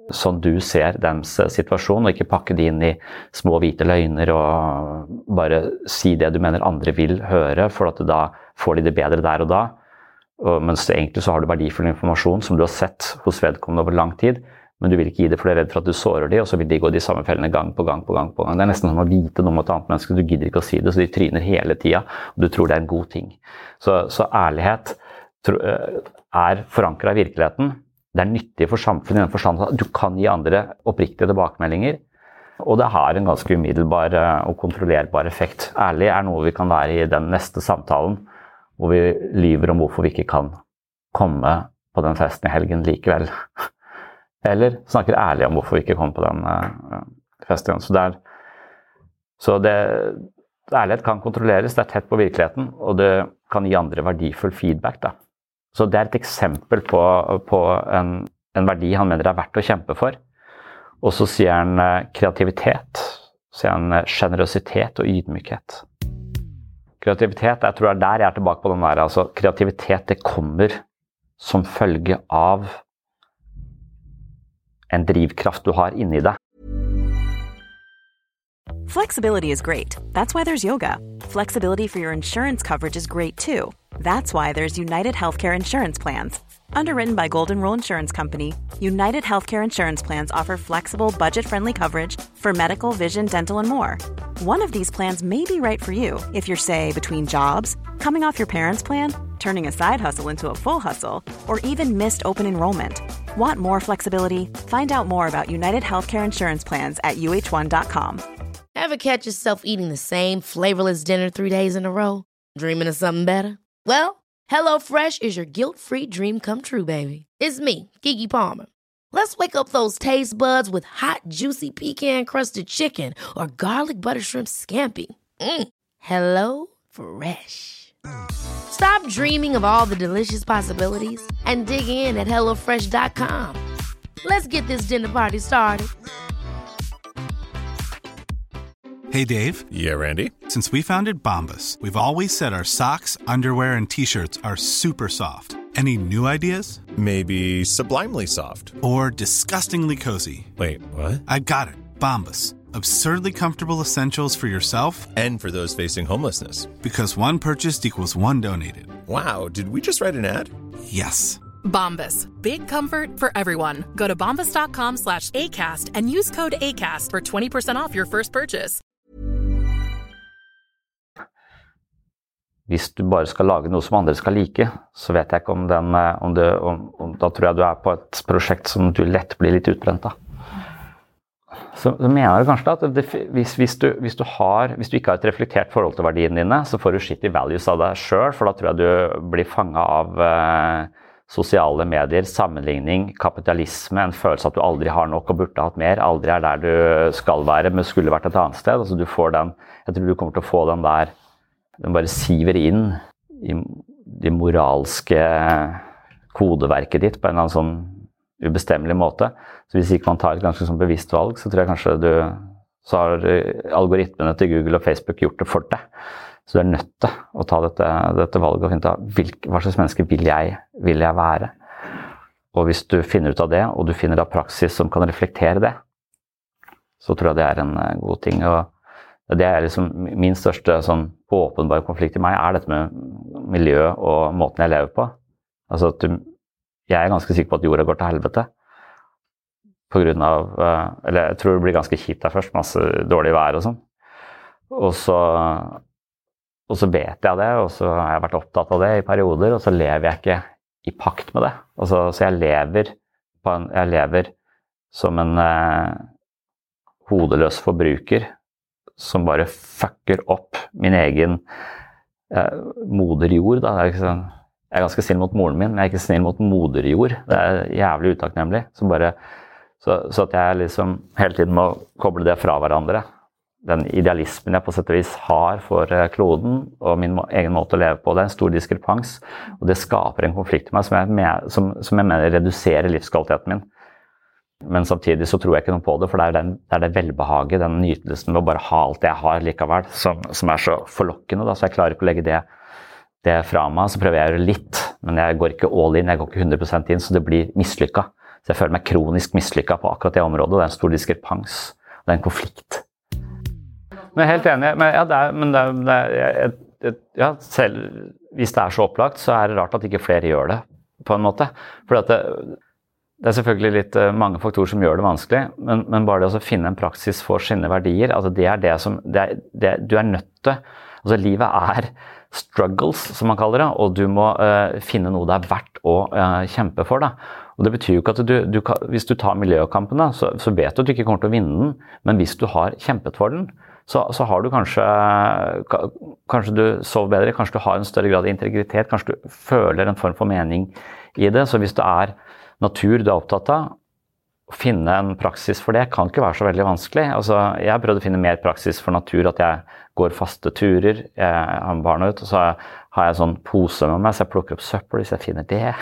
sånn du ser deres situasjon, og ikke pakke det inn i små hvite løgner og bare si det du mener andre vil høre, for at da får de det bedre der og da. Mens egentlig så har du verdifull informasjon som du har sett hos vedkommende over lang tid, men du vil ikke gi det for du er redd for at du sårer de, og så vil de gå de samme fellene gang på gang på gang på gang. Det er nesten som å vite noe om et annet menneske, du gidder ikke å si det, så de tryner hele tiden, og du tror det er en god ting. Så ærlighet er forankret i virkeligheten. Det er nyttig for samfunnet i den forstand at du kan gi andre oppriktige tilbakemeldinger, og det har en ganske umiddelbar og kontrollerbar effekt. Ærlig er noe vi kan være i den neste samtalen, hvor vi lyver om hvorfor vi ikke kan komme på den festen i helgen likevel. Eller snakker ærlig om hvorfor vi ikke kom på den festen. Så ærlighet kan kontrolleres, det er tett på virkeligheten, og det kan gi andre verdifull feedback. Da. Så det er et eksempel på en verdi han mener er verdt å kjempe for. Og så sier han kreativitet, sier han generøsitet og ydmykhet. Kreativitet, jeg tror det er der jeg er tilbake på den der, altså kreativitet det kommer som følge av en drivkraft du har inni deg. Flexibility is great. That's why there's yoga. Flexibility for your insurance coverage is great too. That's why there's United Healthcare Insurance Plans. Underwritten by Golden Rule Insurance Company, United Healthcare Insurance Plans offer flexible, budget-friendly coverage for medical, vision, dental, and more. One of these plans may be right for you if you're, say, between jobs, coming off your parents' plan, turning a side hustle into a full hustle, or even missed open enrollment. Want more flexibility? Find out more about United Healthcare Insurance Plans at uh1.com. Ever catch yourself eating the same flavorless dinner 3 days in a row? Dreaming of something better? Well, HelloFresh is your guilt-free dream come true, baby. It's me, Keke Palmer. Let's wake up those taste buds with hot, juicy pecan-crusted chicken or garlic butter shrimp scampi. Hello Fresh. Stop dreaming of all the delicious possibilities and dig in at HelloFresh.com. Let's get this dinner party started. Hey, Dave. Yeah, Randy. Since we founded Bombas, we've always said our socks, underwear, and T-shirts are super soft. Any new ideas? Maybe sublimely soft. Or disgustingly cozy. Wait, what? I got it. Bombas. Absurdly comfortable essentials for yourself and for those facing homelessness. Because one purchased equals one donated. Wow, did we just write an ad? Yes. Bombas. Big comfort for everyone. Go to bombas.com/ACAST and use code ACAST for 20% off your first purchase. Hvis du bare skal lage noe som andre skal like, så vet jeg ikke om da tror jeg du er på et prosjekt som du lett blir litt utbrent av. Så mener jeg kanskje at hvis du ikke har et reflektert forhold til verdiene dine, så får du shitty values av deg selv, for da tror jeg du blir fanget av sosiale medier, sammenligning, kapitalisme, en følelse at du aldri har nok og burde hatt mer, aldri er der du skal være, men skulle vært et annet sted. Altså du får den, jeg tror du kommer til å få den der, den bare siver inn i det moralske kodeverket ditt på en eller annen sånn ubestemmelig måte. Så hvis ikke man tar et ganske sånn bevisst valg, så tror jeg kanskje så har algoritmene til Google og Facebook gjort det for deg. Så du er nødt til å ta dette valget og finne ut hva slags menneske vil jeg være. Og hvis du finner ut av det, og du finner av praksis som kan reflektere det, så tror jeg det er en god ting. Og det er liksom min største sånn åpenbare konflikt i meg, er dette med miljø og måten jeg lever på. Altså at jeg er ganske sikker på at jorda går til helvete. På grunn av, eller jeg tror det blir ganske kjipt der først, masse dårlig vær og sånn. Og så vet jeg det, og så har jeg vært opptatt av det i perioder, og så lever jeg ikke i pakt med det. Altså, så jeg lever som en hodeløs forbruker, som bare fucker opp min egen moderjord. Da. Jeg er ganske snill mot moren min, men jeg er ikke snill mot moderjord. Det er jævlig utakknemlig. Så at jeg liksom hele tiden må koble det fra hverandre. Den idealismen jeg på sett og vis har for kloden og min egen måte å leve på, det er en stor diskrepans. Og det skaper en konflikt i meg som jeg mener reduserer livskvaliteten min. Men samtidig så tror jeg ikke noe på det, for det er det velbehaget, den nytelsen ved å bare ha alt jeg har likevel, som er så forlokkende. Da. Så jeg klarer ikke å legge det fra meg, så prøver jeg å gjøre litt, men jeg går ikke all in, jeg går ikke 100% inn, så det blir mislykket. Så jeg føler meg kronisk mislykket på akkurat det området. Det er en stor diskrepans, det er en konflikt. Men jeg er helt enig, men selv hvis det er så opplagt, så er det rart at ikke flere gjør det, på en måte. For det er selvfølgelig litt mange faktorer som gjør det vanskelig, men bare det å finne en praksis for sine verdier, altså det er det som, du er nødt til, altså livet er struggles, som man kaller det, og du må finne noe det er verdt å kjempe for, da. Og det betyr jo ikke at hvis du tar miljøkampen, da, så vet du at du ikke kommer til å vinne den, men hvis du har kjempet for den, så har du kanskje du sover bedre, kanskje du har en større grad av integritet, kanskje du føler en form for mening i det. Så hvis det er natur du er opptatt av, å finne en praksis for det kan ikke være så veldig vanskelig. Altså, jeg har prøvd å finne mer praksis for natur, at jeg går faste turer, jeg har barna ut, og så har jeg sånn pose med meg, så jeg plukker opp søppel hvis jeg finner det.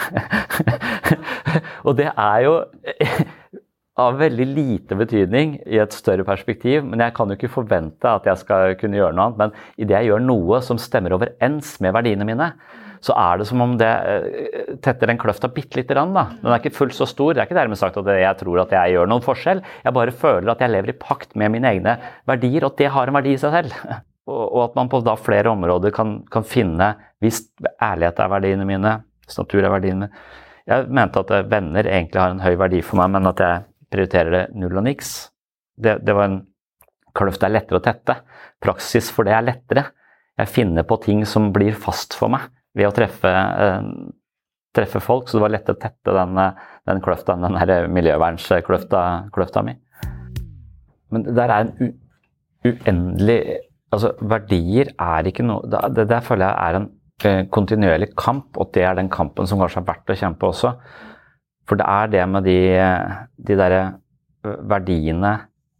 Og det er jo av veldig lite betydning i et større perspektiv, men jeg kan jo ikke forvente at jeg skal kunne gjøre noe annet, men i det jeg gjør noe som stemmer overens med verdiene mine, så er det som om det tetter den kløfta bitte litt da. Den er ikke fullt så stor, det er ikke dermed sagt at jeg tror at jeg gjør noen forskjell, jeg bare føler at jeg lever i pakt med mine egne verdier, og at det har en verdi i seg selv. Og at man på da flere områder kan finne, hvis ærlighet er verdiene mine, hvis natur er verdiene mine. Jeg mente at venner egentlig har en høy verdi for meg, men at jeg prioriterer det null og niks. Det var en kløft det er lettere å tette. Praksis for det er lettere. Jeg finner på ting som blir fast for meg ved å treffe folk, så det var lettere å tette den kløfta, den her miljøvernskløfta mi. Men der er en uendelig, altså verdier er ikke noe, det føler jeg er en kontinuerlig kamp, og det er den kampen som kanskje er verdt å kjempe også. For det er det med de der verdiene,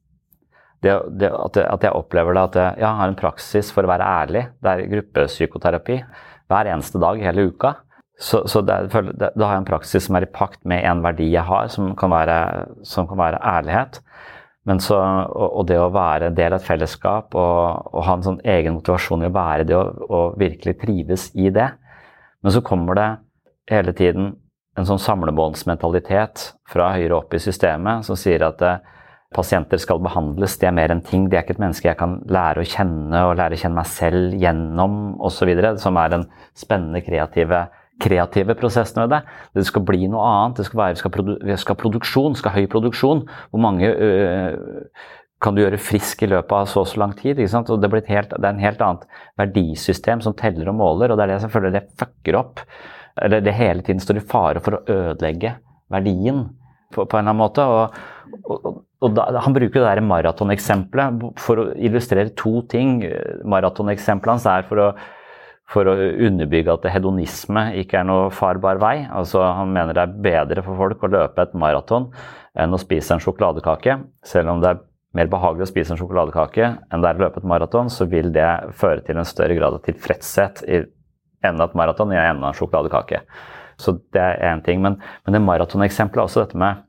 at jeg opplever det, at jeg har en praksis for å være ærlig. Det er gruppepsykoterapi hver eneste dag hele uka. Så da har jeg en praksis som er i pakt med en verdi jeg har, som kan være ærlighet. Men og det å være del av et fellesskap, og ha en sånn egen motivasjon i å være det, og virkelig trives i det. Men så kommer det hele tiden en sånn samlebåndsmentalitet fra høyere opp i systemet, som sier at pasienter skal behandles, det er mer enn ting, det er ikke et menneske jeg kan lære å kjenne, og lære å kjenne meg selv gjennom, og så videre, som er den spennende, kreative prosessen ved det. Det skal bli noe annet, det skal produksjon, skal høy produksjon, hvor mange kan du gjøre frisk i løpet av så lang tid, ikke sant? Og det er en helt annet verdisystem som teller og måler, og det er det selvfølgelig det fucker opp, eller det hele tiden står i fare for å ødelegge verdien på en eller annen måte, og han bruker det der maratoneksempelet for å illustrere to ting. Maratoneksempelet hans er for å underbygge at hedonisme ikke er noe farbar vei. Altså han mener det er bedre for folk å løpe et maraton enn å spise en sjokoladekake. Selv om det er mer behagelig å spise en sjokoladekake enn det er å løpe et maraton, så vil det føre til en større grad av tilfredshet i enda et maraton, enda en sjokoladekake. Så det er en ting, men det maratoneksempelet er også dette med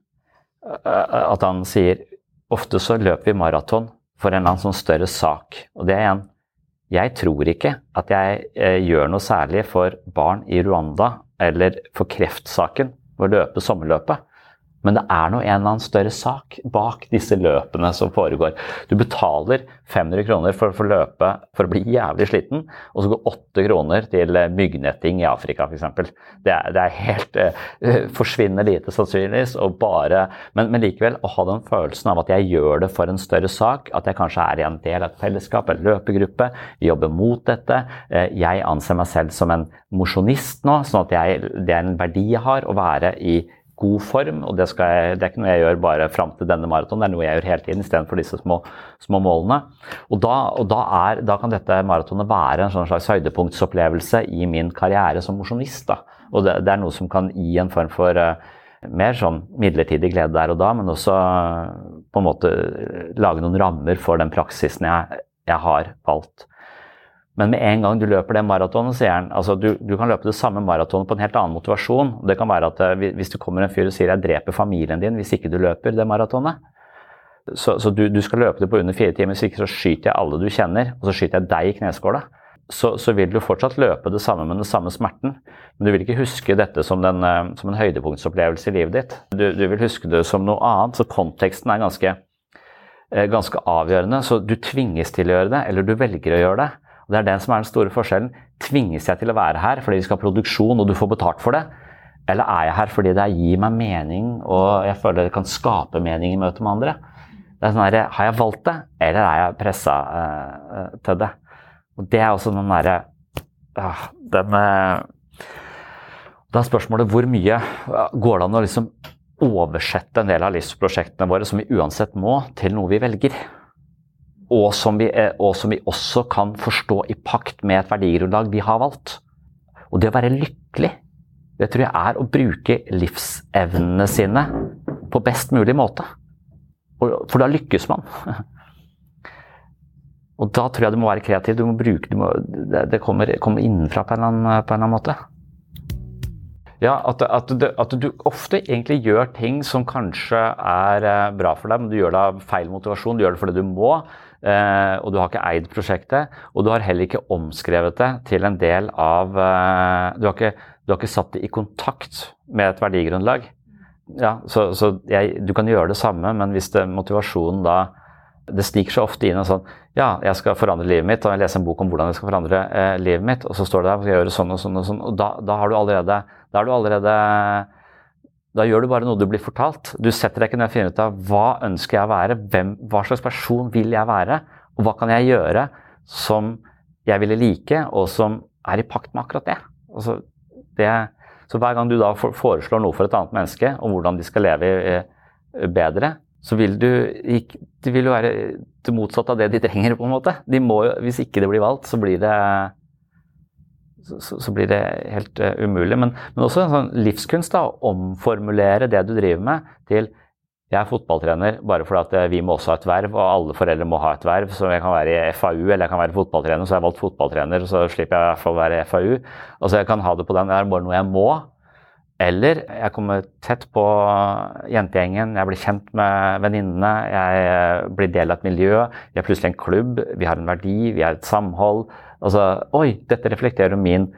at han sier, ofte så løper vi maraton for en eller annen sånn større sak, og det er jeg tror ikke at jeg gjør noe særlig for barn i Rwanda, eller for kreftsaken, ved å løpe sommerløpet. Men det er noe en eller annen større sak bak disse løpene som foregår. Du betaler 500 kroner for å løpe for å bli jævlig sliten, og så går 8 kroner til myggnetting i Afrika for eksempel. Det er helt forsvinner lite sannsynligvis, men likevel å ha den følelsen av at jeg gjør det for en større sak, at jeg kanskje er i en del av et fellesskap, en løpegruppe, vi jobber mot dette, jeg anser meg selv som en mosjonist nå, sånn at det er en verdi jeg har å være i god form, og det er ikke noe jeg gjør bare frem til denne maraton, det er noe jeg gjør hele tiden, i stedet for disse små målene. Og da kan dette maratonet være en sånn slags høydepunktsopplevelse i min karriere som mosjonist, da. Og det er noe som kan gi en form for mer sånn midlertidig glede der og da, men også på en måte lage noen rammer for den praksisen jeg har valgt. Men med en gang du løper det maratonet, sier han, altså du kan løpe det samme maratonet på en helt annen motivasjon. Det kan være at hvis det kommer en fyr og sier jeg dreper familien din hvis ikke du løper det maratonet, så du skal løpe det på under 4 timer, hvis ikke så skyter jeg alle du kjenner, og så skyter jeg deg i kneskåla. så vil du fortsatt løpe det samme med den samme smerten, men du vil ikke huske dette som en høydepunktsopplevelse i livet ditt. Du vil huske det som noe annet, så konteksten ganske avgjørende, så du tvinges til å gjøre det, eller du velger å gjøre det. Og det er den som den store forskjellen. Tvinges jeg til å være her fordi vi skal ha produksjon og du får betalt for det? Eller jeg her fordi det gir meg mening, og jeg føler det kan skape mening i møte med andre? Det sånn her, har jeg valgt det, eller jeg presset til det? Og det også den der, da spørsmålet hvor mye går det an å liksom oversette en del av livsprosjektene våre som vi uansett må til noe vi velger. Og som vi også kan forstå i pakt med et verdigrunnlag vi har valgt. Og det å være lykkelig, det tror jeg å bruke livsevnene sine på best mulig måte. For da lykkes man. Og da tror jeg du må være kreativ, du må bruke, det kommer innenfra på en eller annen måte. Ja, at du ofte egentlig gjør ting som kanskje bra for deg, men du gjør det av feil motivasjon, du gjør det fordi du må, og du har ikke eid prosjektet, og du har heller ikke omskrevet det til en del av, du har ikke satt det i kontakt med et verdigrunnlag. Ja, du kan gjøre det samme, men hvis motivasjonen da, det stikker så ofte inn og sånn, ja, jeg skal forandre livet mitt, og jeg leser en bok om hvordan jeg skal forandre livet mitt, og så står det der, jeg skal gjøre sånn og sånn og sånn, og da gjør du bare noe du blir fortalt. Du setter deg ikke ned og finner ut av hva ønsker jeg å være, hva slags person vil jeg være, og hva kan jeg gjøre som jeg ville like, og som i pakt med akkurat det. Altså, så hver gang du da foreslår noe for et annet menneske, om hvordan de skal leve bedre, så vil det vil jo være det motsatte av det de trenger på en måte. De må jo, hvis ikke det blir valgt, så blir det helt umulig. Men også en sånn livskunst da, å omformulere det du driver med til jeg er fotballtrener bare fordi at vi må også ha et verv, og alle foreldre må ha et verv, så jeg kan være i FAU, eller jeg kan være fotballtrener, så jeg har valgt fotballtrener, så slipper jeg i hvert fall å være i FAU. Altså jeg kan ha det på den, det bare noe jeg må, eller jeg kommer tett på jentegjengen, jeg blir kjent med venninnene, jeg blir del av et miljø, jeg er plutselig en klubb, vi har en verdi, vi har et samhold. Altså, oi, dette reflekterer min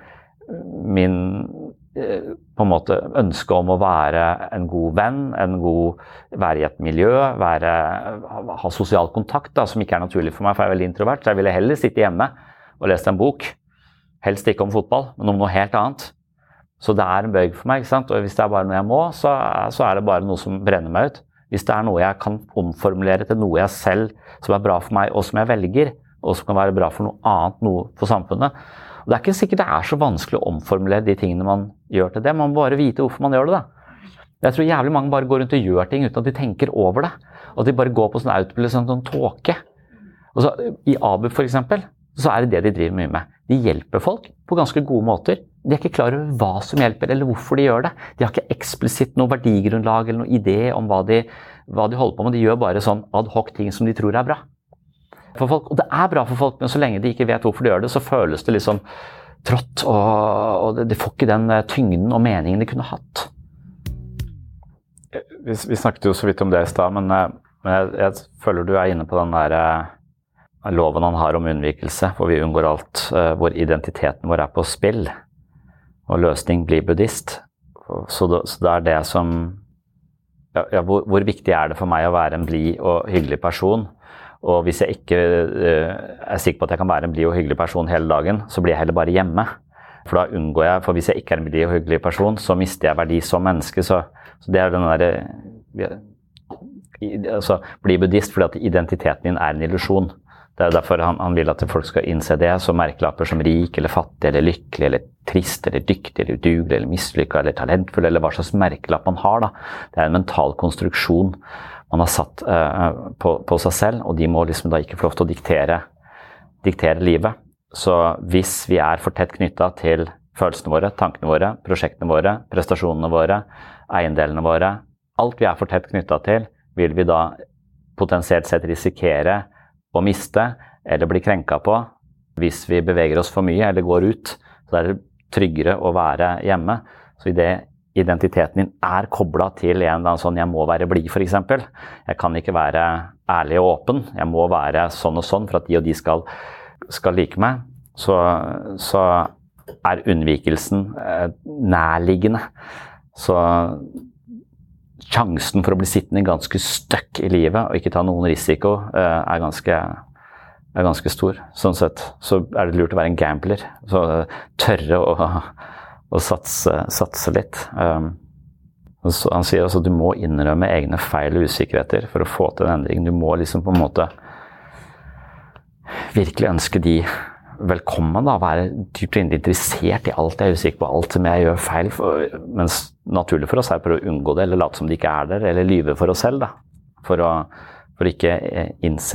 på en måte ønske om å være en god venn, være i et miljø, ha sosial kontakt da, som ikke naturlig for meg, for jeg er veldig introvert, så jeg ville heller sitte hjemme og lese en bok, helst ikke om fotball, men om noe helt annet. Så det en bøyg for meg, ikke sant? Og hvis det bare noe jeg må, så det bare noe som brenner meg ut. Hvis det noe jeg kan omformulere til noe jeg selv, som bra for meg, og som jeg velger, og som kan være bra for noe annet, noe for samfunnet. Og det ikke sikkert det så vanskelig å omformulere de tingene man gjør til det, man må bare vite hvorfor man gjør det da. Jeg tror jævlig mange bare går rundt og gjør ting uten at de tenker over det, og de bare går på sånn autopilot, sånn tåke. Og så, i ABU for eksempel, så det de driver mye med. De hjelper folk på ganske gode måter. De ikke klar over hva som hjelper, eller hvorfor de gjør det. De har ikke eksplisitt noe verdigrunnlag eller noe idé om hva de holder på med. De gjør bare sånn ad hoc ting som de tror bra. For folk, og det bra for folk, men så lenge de ikke vet hvorfor de gjør det, så føles det liksom trått, og de får ikke den tyngden og meningen de kunne hatt. Vi snakket jo så vidt om det i sted, men jeg føler du inne på den der loven han har om unnvikelse, hvor vi unngår alt, hvor identiteten vår på spill, og løsning blir buddhist. Så det det som, hvor viktig det for meg å være en blid og hyggelig person, og hvis jeg ikke sikker på at jeg kan være en blid og hyggelig person hele dagen, så blir jeg heller bare hjemme. For da unngår jeg, for hvis jeg ikke en blid og hyggelig person, så mister jeg verdi som menneske. Så det den der, altså, bli buddhist fordi at identiteten din en illusjon. Det derfor han vil at folk skal innse det, så merkelapper som rik, eller fattig, eller lykkelig, eller trist, eller dyktig, eller udugelig, eller mislykket, eller talentfull, eller hva slags merkelapp man har da. Det en mental konstruksjon man har satt på seg selv, og de må liksom da ikke få lov til å diktere livet. Så hvis vi for tett knyttet til følelsene våre, tankene våre, prosjektene våre, prestasjonene våre, eiendelene våre, alt vi for tett knyttet til, vil vi da potensielt sett risikere å miste, eller bli krenket på, hvis vi beveger oss for mye, eller går ut. Så det tryggere å være hjemme. Så i det identiteten din koblet til en eller annen sånn, jeg må være blid for eksempel. Jeg kan ikke være ærlig og åpen. Jeg må være sånn og sånn for at de og de skal like meg. så unnvikelsen nærliggende. Så sjansen for å bli sittende ganske støkk i livet og ikke ta noen risiko er ganske stor. Sånn sett så det lurt å være en gambler, så tørre å satse litt. Så han sier altså du må innrømme egne feil og usikkerheter for å få til en endring. Du må liksom på en måte virkelig ønske de velkommen da, være dypt interessert i alt jeg usikker på, alt som jeg gjør feil, mens naturlig for oss for å unngå det, eller late som de ikke der, eller lyve for oss selv da, for å ikke innse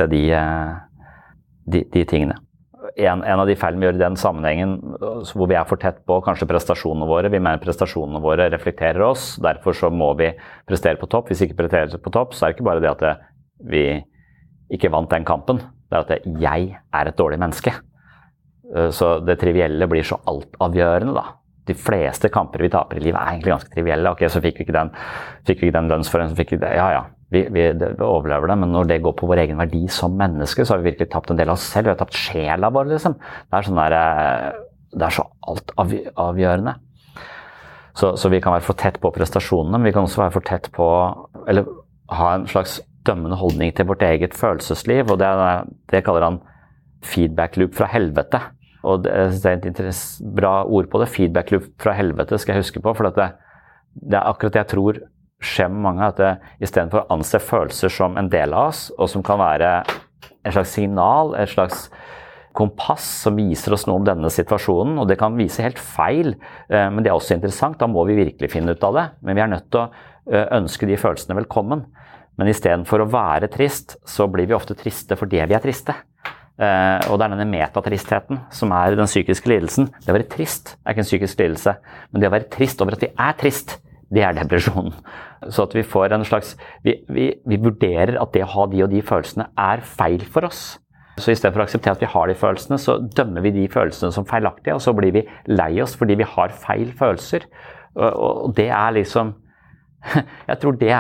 de tingene. En av de feilene vi gjør i den sammenhengen, hvor vi for tett på kanskje prestasjonene våre, vi mener prestasjonene våre reflekterer oss, derfor så må vi prestere på topp. Hvis vi ikke presterer på topp, så det ikke bare det at vi ikke vant den kampen, det at jeg et dårlig menneske. Så det trivielle blir så altavgjørende da. De fleste kamper vi taper i livet egentlig ganske trivielle. Ok, så fikk vi ikke den lønnsføringen, så fikk vi det. Ja, vi overlever det, men når det går på vår egen verdi som menneske, så har vi virkelig tapt en del av oss selv. Vi har tapt sjela vår, liksom. Det så altavgjørende. Så vi kan være for tett på prestasjonene, men vi kan også være for tett på, eller ha en slags dømmende holdning til vårt eget følelsesliv, og det kaller han feedback loop fra helvete. Og det et bra ord på det, feedback loop fra helvete skal jeg huske på, for det akkurat det jeg tror skjer med mange, at i stedet for å anse følelser som en del av oss, og som kan være en slags signal, et slags kompass som viser oss noe om denne situasjonen, og det kan vise helt feil, men det også interessant, da må vi virkelig finne ut av det, men vi nødt til å ønske de følelsene velkommen. Men i stedet for å være trist, så blir vi ofte triste fordi vi triste. Og det denne metatristheten som den psykiske lidelsen. Det å være trist ikke en psykisk lidelse, men det å være trist over at vi trist, det depresjonen. Så at vi får en slags, vi vurderer at det å ha de og de følelsene feil for oss. Så i stedet for å akseptere at vi har de følelsene, så dømmer vi de følelsene som feilaktige, og så blir vi lei oss fordi vi har feil følelser. Og det liksom, jeg tror det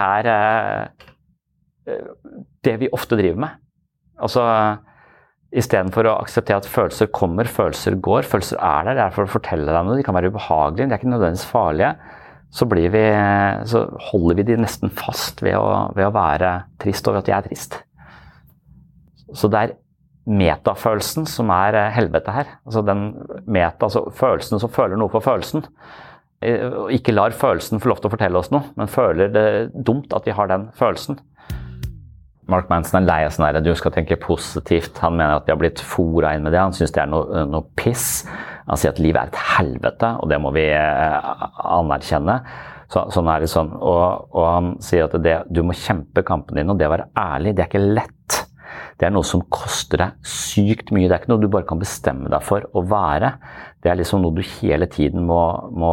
det vi ofte driver med. Altså, i stedet for å akseptere at følelser kommer, følelser går, følelser der, det for å fortelle deg noe, de kan være ubehagelige, de ikke nødvendigvis farlige, så holder vi de nesten fast ved å være trist over at jeg trist. Så det metafølelsen som helvete her, altså altså følelsen som føler noe for følelsen, og ikke lar følelsen få lov til å fortelle oss noe, men føler det dumt at vi har den følelsen. Mark Manson lei av sånn du skal tenke positivt. Han mener at vi har blitt fora inn med det. Han synes det noe piss. Han sier at livet et helvete, og det må vi anerkjenne. Sånn det sånn. Og han sier at du må kjempe kampen din, og det å være ærlig, det ikke lett. Det noe som koster deg sykt mye. Det ikke noe du bare kan bestemme deg for å være. Det liksom noe du hele tiden må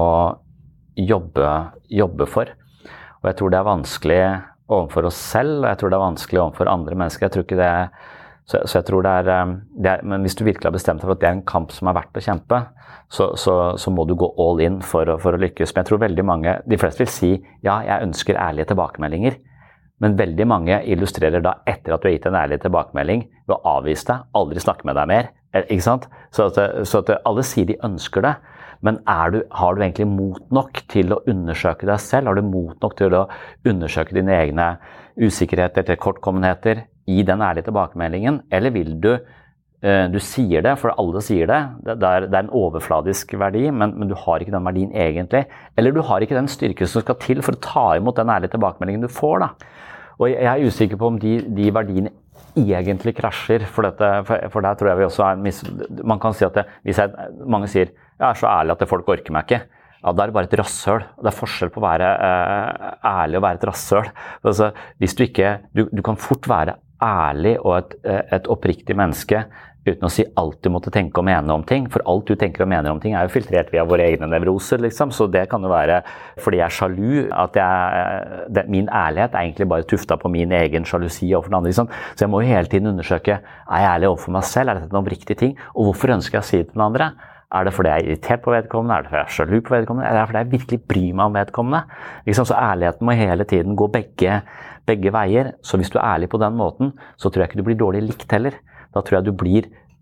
jobbe for. Og jeg tror det vanskelig overfor oss selv, og jeg tror det vanskelig overfor andre mennesker. Jeg tror ikke det, så jeg tror det men hvis du virkelig har bestemt deg for at det en kamp som verdt å kjempe, så må du gå all in for å lykkes. Men jeg tror veldig mange, de fleste vil si, ja, jeg ønsker ærlige tilbakemeldinger, men veldig mange illustrerer da etter at du har gitt en ærlig tilbakemelding, ved å avvise deg, aldri snakke med deg mer, ikke sant? Så at alle sier de ønsker det, men har du egentlig mot nok til å undersøke deg selv? Har du mot nok til å undersøke dine egne usikkerheter til kortkommenheter i den ærlige tilbakemeldingen? Eller vil du sier det, for alle sier det, det en overfladisk verdi, men du har ikke den verdien egentlig, eller du har ikke den styrken som skal til for å ta imot den ærlige tilbakemeldingen du får da. Og jeg usikker på om de verdiene egentlig krasjer, for der tror jeg vi også man kan si at mange sier, jeg så ærlig at folk orker meg ikke. Ja, det bare et rasshøl. Det forskjell på å være ærlig og være et rasshøl. Altså, hvis du ikke, du kan fort være ærlig og et oppriktig menneske uten å si alt du måtte tenke og mene om ting, for alt du tenker og mener om ting jo filtrert via våre egne nevroser, liksom. Så det kan jo være fordi jeg sjalu, at min ærlighet egentlig bare tuftet på min egen sjalusi overfor den andre, liksom. Så jeg må jo hele tiden undersøke, jeg ærlig overfor meg selv, dette en oppriktig ting, og hvorfor ønsker jeg å si det til den andre? Det fordi jeg irritert på vedkommende? Det fordi jeg sjalu på vedkommende? Det fordi jeg virkelig bryr meg om vedkommende? Liksom, så ærligheten må hele tiden gå begge veier. Så hvis du ærlig på den måten, så tror jeg ikke du blir dårlig likt heller. Da tror jeg du blir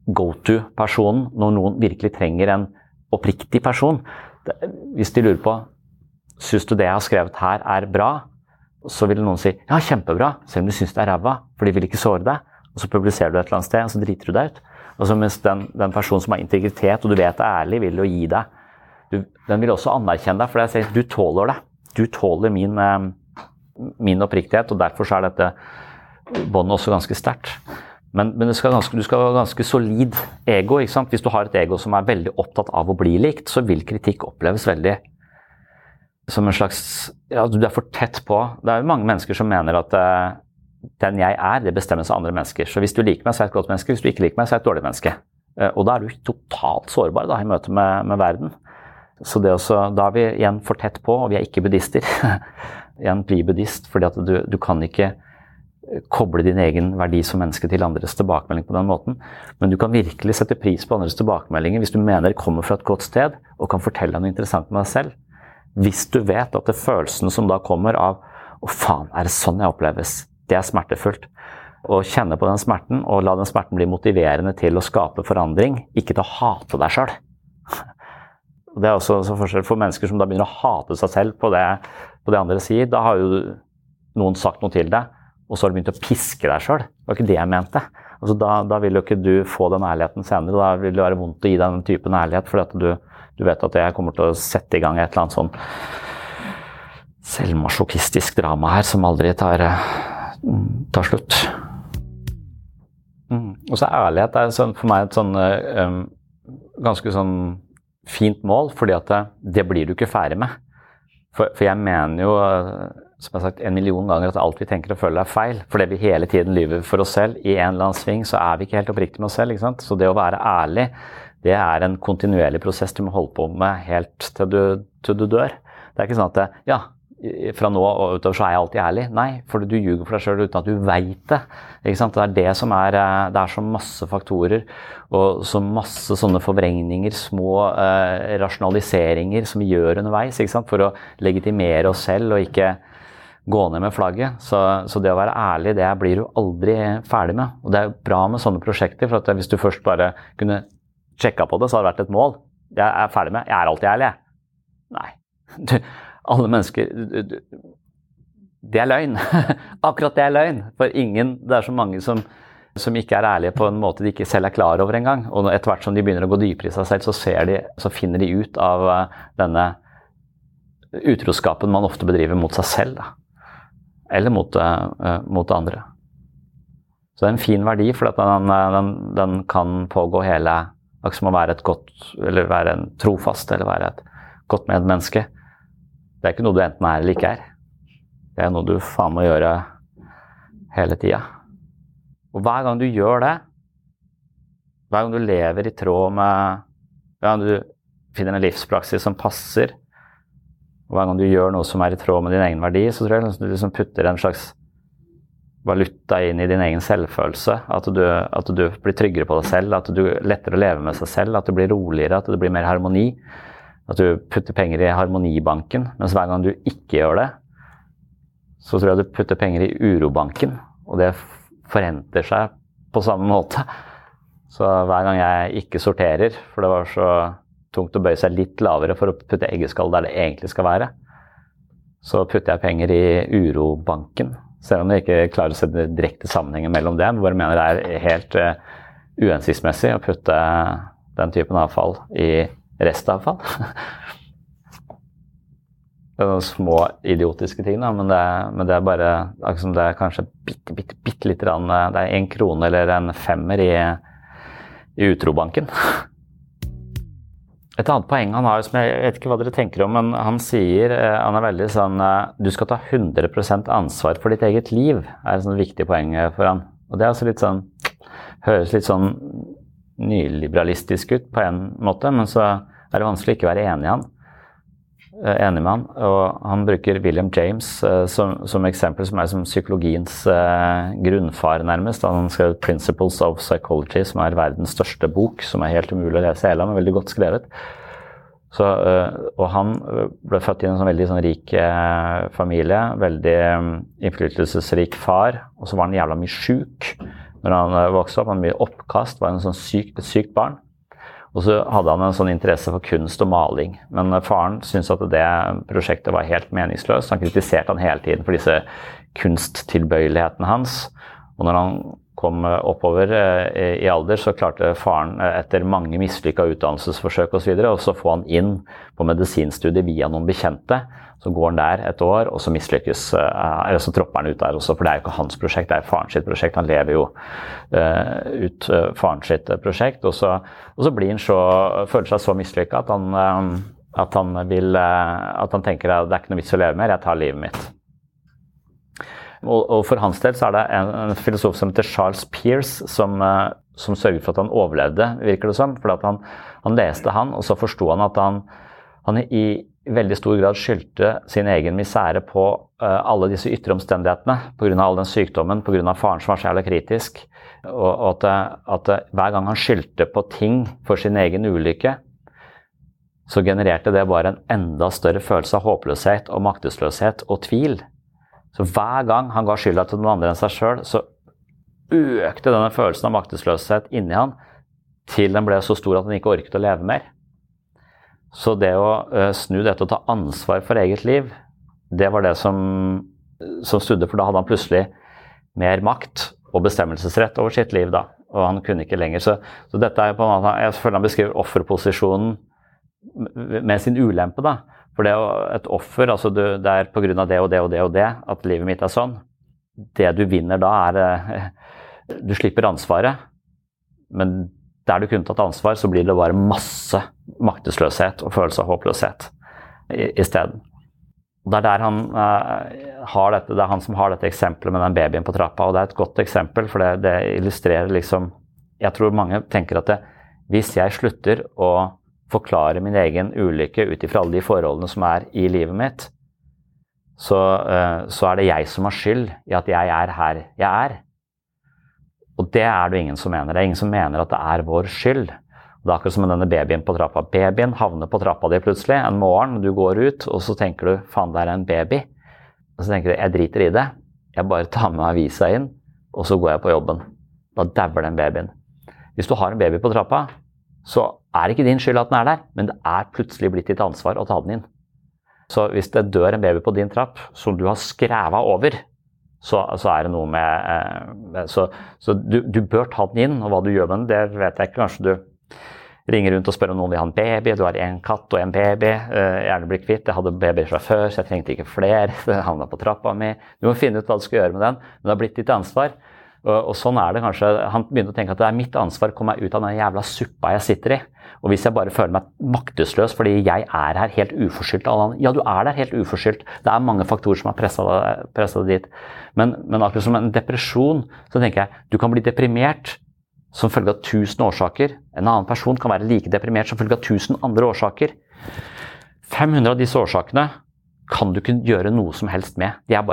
go-to-personen når noen virkelig trenger en oppriktig person. Hvis de lurer på, synes du det jeg har skrevet her bra? Så vil noen si, ja, kjempebra, selv om du synes det ræva, for de vil ikke såre deg. Og så publiserer du et eller annet sted, og så driter du deg ut. Og så mens den personen som har integritet, og du vet er ærlig, vil jo gi deg. Den vil også anerkjenne deg, for jeg sier, du tåler det. Du tåler min oppriktighet, og derfor så dette båndet også ganske sterkt. Men du skal ha ganske solid ego, ikke sant? Hvis du har et ego som veldig opptatt av å bli likt, så vil kritikk oppleves veldig som en slags, ja, du for tett på. Det jo mange mennesker som mener at den jeg det bestemmes av andre mennesker. Så hvis du liker meg, så jeg et godt menneske. Hvis du ikke liker meg, så jeg et dårlig menneske. Og da du totalt sårbar da, i møte med verden. Så da vi igjen for tett på, og vi ikke buddhister. Igjen bli buddhist, fordi at du kan ikke koble din egen verdi som menneske til andres tilbakemelding på den måten. Men du kan virkelig sette pris på andres tilbakemeldinger hvis du mener det kommer fra et godt sted, og kan fortelle noe interessant med deg selv. Hvis du vet at det følelsen som da kommer av, faen, det sånn jeg oppleves? Det smertefullt. Å kjenne på den smerten, og la den smerten bli motiverende til å skape forandring, ikke til å hate deg selv. Det også så forskjell for mennesker som da begynner å hate seg selv på det andre sier. Da har jo noen sagt noe til deg, og så har du begynt å piske deg selv. Det var ikke det jeg mente. Altså da vil jo ikke du få den ærligheten senere, da vil det være vondt å gi deg den typen ærlighet, fordi at du vet at jeg kommer til å sette i gang et eller annet sånn selvmasokistisk drama her, som aldri tar slutt. Og så ærlighet for meg et sånn ganske sånn fint mål, fordi at det blir du ikke ferdig med. For jeg mener jo, som jeg har sagt 1 million ganger, at alt vi tenker og føler feil, fordi vi hele tiden lyver for oss selv. I en eller annen sving så vi ikke helt oppriktige med oss selv, ikke sant? Så det å være ærlig, det en kontinuerlig prosess du må holde på med helt til du dør. Det ikke sånn at ja, fra nå og utover så jeg alltid ærlig. Nei, for du ljuger for deg selv uten at du vet det. Ikke sant? Det det som det så masse faktorer, og så masse sånne forvrengninger, små rasjonaliseringer som vi gjør underveis, ikke sant? For å legitimere oss selv og ikke gå ned med flagget. Så det å være ærlig, det blir du aldri ferdig med. Og det jo bra med sånne prosjekter, for at hvis du først bare kunne sjekka på det, så hadde det vært et mål. Jeg ferdig med, jeg alltid ærlig. Nei, alle mennesker, det løgn. Akkurat det løgn. For ingen, det så mange som ikke ærlige på en måte de ikke selv klar over en gang. Og etter hvert som de begynner å gå dypere i seg selv, så finner de ut av denne utroskapen man ofte bedriver mot seg selv, da. Eller mot andre. Så det en fin verdi, for at den kan pågå hele, akkurat som å være et godt, eller være en trofast, eller være et godt medmenneske. Det ikke noe du enten eller ikke Det noe du faen må gjøre hele tiden. Og hver gang du gjør det, hver gang du lever i tråd med, hver gang du finner en livspraksis som passer, og hver gang du gjør noe som i tråd med din egen verdi, så tror jeg du liksom putter en slags valuta inn i din egen selvfølelse, at du blir tryggere på deg selv, at du lettere å leve med seg selv, at du blir roligere, at det blir mer harmoni, at du putter penger i harmonibanken, mens hver gang du ikke gjør det, så tror jeg du putter penger i urobanken, og det forenter seg på samme måte. Så hver gang jeg ikke sorterer, for det var så tungt å bøye seg litt lavere for å putte eggeskall der det egentlig skal være, så putter jeg penger i urobanken, selv om jeg ikke klarer å se direkte sammenhengen mellom det, hvor jeg mener det helt uhensiktsmessig å putte den typen avfall i restavfall. Det noen små idiotiske ting, da, men det bare, liksom det kanskje bitte litt rann, det 1 krone eller en 5er i utrobanken. Et annet poeng han har, som jeg vet ikke hva dere tenker om, men han sier, han veldig sånn, du skal ta 100% ansvar for ditt eget liv, et sånn viktig poeng for han. Og det altså litt sånn, høres litt sånn nyliberalistisk ut på en måte, men så det vanskelig ikke å være enig med han. Og han bruker William James som eksempel, som som psykologiens grunnfar nærmest. Han skrev Principles of Psychology, som verdens største bok, som helt umulig å lese hele, men veldig godt skrevet. Så, og han ble født i en sånn veldig sånn rik familie, veldig innflytelsesrik far, og så var han jævla mye syk. når han vokste opp. Han hadde mye oppkast, var et sykt barn. Og så hadde han en sånn interesse for kunst og maling. Men faren syntes at det prosjektet var helt meningsløst. Han kritiserte han hele tiden for disse kunsttilbøyelighetene hans. Og når han kom oppover i alder, så klarte faren etter mange mislykka utdannelsesforsøk og så videre, og så få han inn på medisinstudiet via noen bekjente. Så går han der et år, og så mislykkes, eller så tropper han ut der også, for det jo ikke hans prosjekt, det faren sitt prosjekt. Han lever jo ut faren sitt prosjekt, og så blir han føler seg så mislykket at han tenker at det ikke noe vits å leve mer, jeg tar livet mitt. Og for hans del så det en filosof som heter Charles Peirce som sørget for at han overlevde, virker det som, for at han leste han, og så forstod han at han i veldig stor grad skyldte sin egen misære på alle disse ytre omstendighetene, på grunn av all den sykdommen, på grunn av faren som var så jævlig kritisk, og at hver gang han skyldte på ting for sin egen ulykke, så genererte det bare en enda større følelse av håpløshet og maktesløshet og tvil. Så hver gang han ga skylda til noen andre enn seg selv, så økte denne følelsen av maktesløshet inni han, til den ble så stor at han ikke orket å leve mer. Så det å snu dette og ta ansvar for eget liv, det var det som studde, for da hadde han plutselig mer makt og bestemmelsesrett over sitt liv da, og han kunne ikke lenger. Så dette på en måte, jeg føler han beskriver offerposisjonen med sin ulempe da, for det et offer, altså det på grunn av det og det og det og det, at livet mitt sånn. Det du vinner da du slipper ansvaret, men der du kunne tatt ansvar, så blir det bare masse maktesløshet og følelse av håpløshet i stedet. Det der han har dette, det han som har dette eksempelet med den babyen på trappa, og det et godt eksempel, for det illustrerer liksom, jeg tror mange tenker at hvis jeg slutter å forklare min egen ulykke ut ifra alle de forholdene som i livet mitt, så det jeg som har skyld i at jeg her jeg Og det det ingen som mener. Det ingen som mener at det vår skyld. Det akkurat som med denne babyen på trappa. Babyen havner på trappa di plutselig en morgen, du går ut, og så tenker du, faen, det en baby. Og så tenker du, jeg driter i det. Jeg bare tar med avisa inn, og så går jeg på jobben. Da dauer den babyen. Hvis du har en baby på trappa, så det ikke din skyld at den der, men det plutselig blitt ditt ansvar å ta den inn. Så hvis det dør en baby på din trapp, som du har skrevet over, så det noe med, så du bør ta den inn, og hva du gjør med den, det vet jeg ikke. Kanskje du ringer rundt og spør om noen vil ha en baby, du har en katt og en baby, gjerne blir kvitt, jeg hadde babyer fra før, så jeg trengte ikke flere, det havnet på trappa mi. Du må finne ut hva du skal gjøre med den, men det har blitt ditt ansvar. Og sånn det kanskje, han begynte å tenke at det mitt ansvar å komme meg ut av den jævla suppa jeg sitter i. Og hvis jeg bare føler meg maktesløs fordi jeg her helt uforskyldt av alle andre, ja, du der helt uforskyldt. Det mange faktorer som har presset deg dit. Men akkurat som en depresjon, så tenker jeg, du kan bli deprimert som følge av 1000 årsaker. En annen person kan være like deprimert som følge av 1000 andre årsaker. 500 av disse årsakene kan du ikke gjøre noe som helst med. Det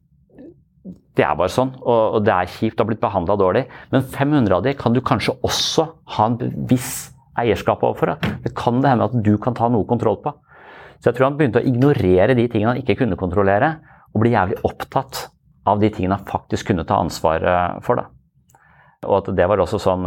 bare sånn, og det kjipt å ha blitt behandlet dårlig. Men 500 av de kan du kanskje også ha en viss eierskap overfor. Det kan det hende at du kan ta noe kontroll på. Så jeg tror han begynte å ignorere de tingene han ikke kunne kontrollere, og bli jævlig opptatt av de tingene han faktisk kunne ta ansvar for. Og at det var også sånn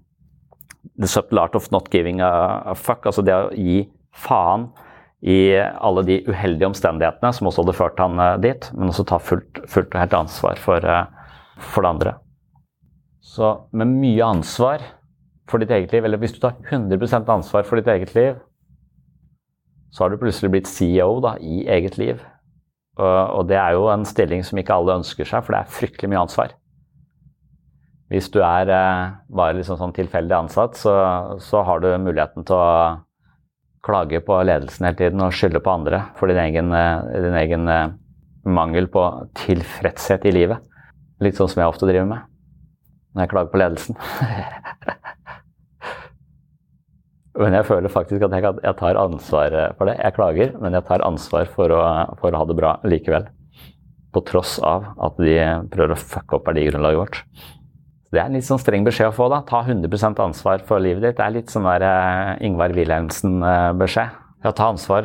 the subtle art of not giving a fuck, altså det å gi faen i alle de uheldige omstendighetene som også hadde ført han dit, men også ta fullt og helt ansvar for det andre. Så med mye ansvar for ditt eget liv, eller hvis du tar 100% ansvar for ditt eget liv, så har du plutselig blitt CEO da, i eget liv. Og det jo en stilling som ikke alle ønsker seg, for det fryktelig mye ansvar. Hvis du bare liksom sånn tilfeldig ansatt, så har du muligheten til å klage på ledelsen hele tiden og skylde på andre for din egen mangel på tilfredshet i livet. Litt sånn som jeg ofte driver med når jeg klager på ledelsen. Men jeg føler faktisk at jeg tar ansvar for det. Jeg klager, men jeg tar ansvar for å ha det bra likevel. På tross av at de prøver å fucke opp verdigrunnlaget vårt. Det en litt sånn streng beskjed å få da. Ta 100% ansvar for livet ditt. Det litt sånn der Ingvar Wilhelmsen beskjed. Ja, ta ansvar.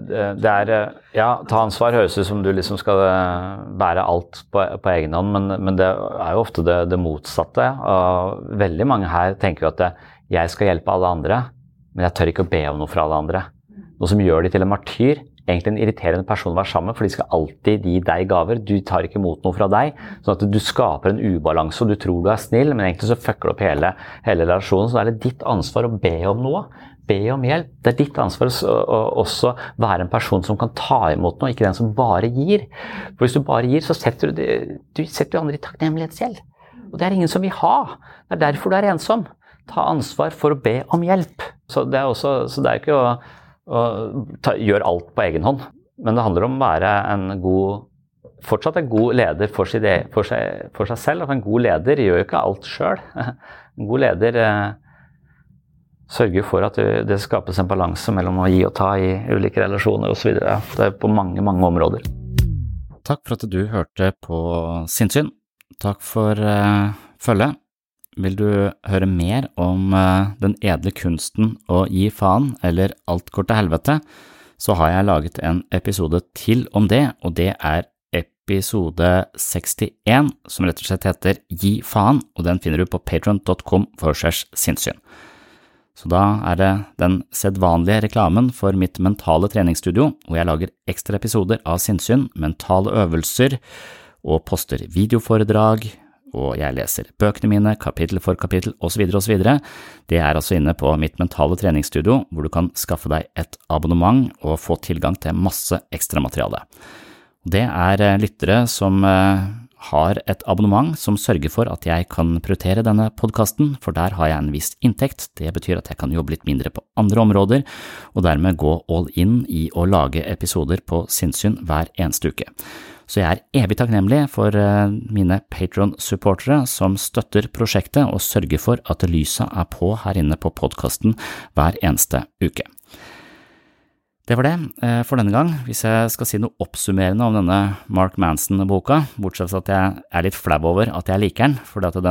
Ta ansvar høres ut som du liksom skal bære alt på egen hånd, men det er jo ofte det motsatte. Og veldig mange her tenker jo at jeg skal hjelpe alle andre, men jeg tør ikke å be om noe fra alle andre. Noe som gjør de til en martyr, egentlig en irriterende person å være sammen, for de skal alltid gi deg gaver. Du tar ikke imot noe fra deg, sånn at du skaper en ubalanse, og du tror du er snill, men egentlig så fucker du opp hele relasjonen. Så er det ditt ansvar å be om noe, be om hjelp. Det er ditt ansvar å også være en person som kan ta imot noe, ikke den som bare gir. For hvis du bare gir, så setter du andre i takknemlighetsgjeld. Og det er ingen som vil ha. Det er derfor du er ensom. Ta ansvar for å be om hjelp. Så det er ikke å gjøre alt på egen hånd. Men det handler om å være fortsatt en god leder for seg selv. Og en god leder gjør jo ikke alt selv. En god leder sørger for at det skapes en balanse mellom å gi og ta i ulike relasjoner og så videre. Ja, det er på mange, mange områder. Takk for at du hørte på Sinnssyn. Takk for følget. Vil du høre mer om den edle kunsten å gi faen, eller alt går til helvete, så har jeg laget en episode til om det, og det er episode 61, som rett og slett heter Gi faen, og den finner du på patreon.com/sinnssyn. Så da er det den sedvanlige reklamen for mitt mentale treningsstudio, hvor jeg lager ekstra episoder av sinnssyn, mentale øvelser, og poster videoforedrag, og jeg leser bøkene mine, kapittel for kapittel, og så videre og så videre. Det er altså inne på mitt mentale treningsstudio, hvor du kan skaffe deg et abonnement og få tilgang til masse ekstra materiale. Det er lyttere som har et abonnement som sørger for at jeg kan prioritere denne podcasten, for der har jeg en viss inntekt. Det betyr at jeg kan jobbe litt mindre på andre områder, og dermed gå all in i å lage episoder på sinnssyn hver eneste uke. Så jeg er evig takknemlig for mine Patreon-supportere som støtter prosjektet og sørger for at lyset er på her inne på podcasten hver eneste uke. Det var det for denne gang. Hvis jeg skal si noe oppsummerende om denne Mark Manson-boka, bortsett fra at jeg er litt flau over at jeg liker den, fordi at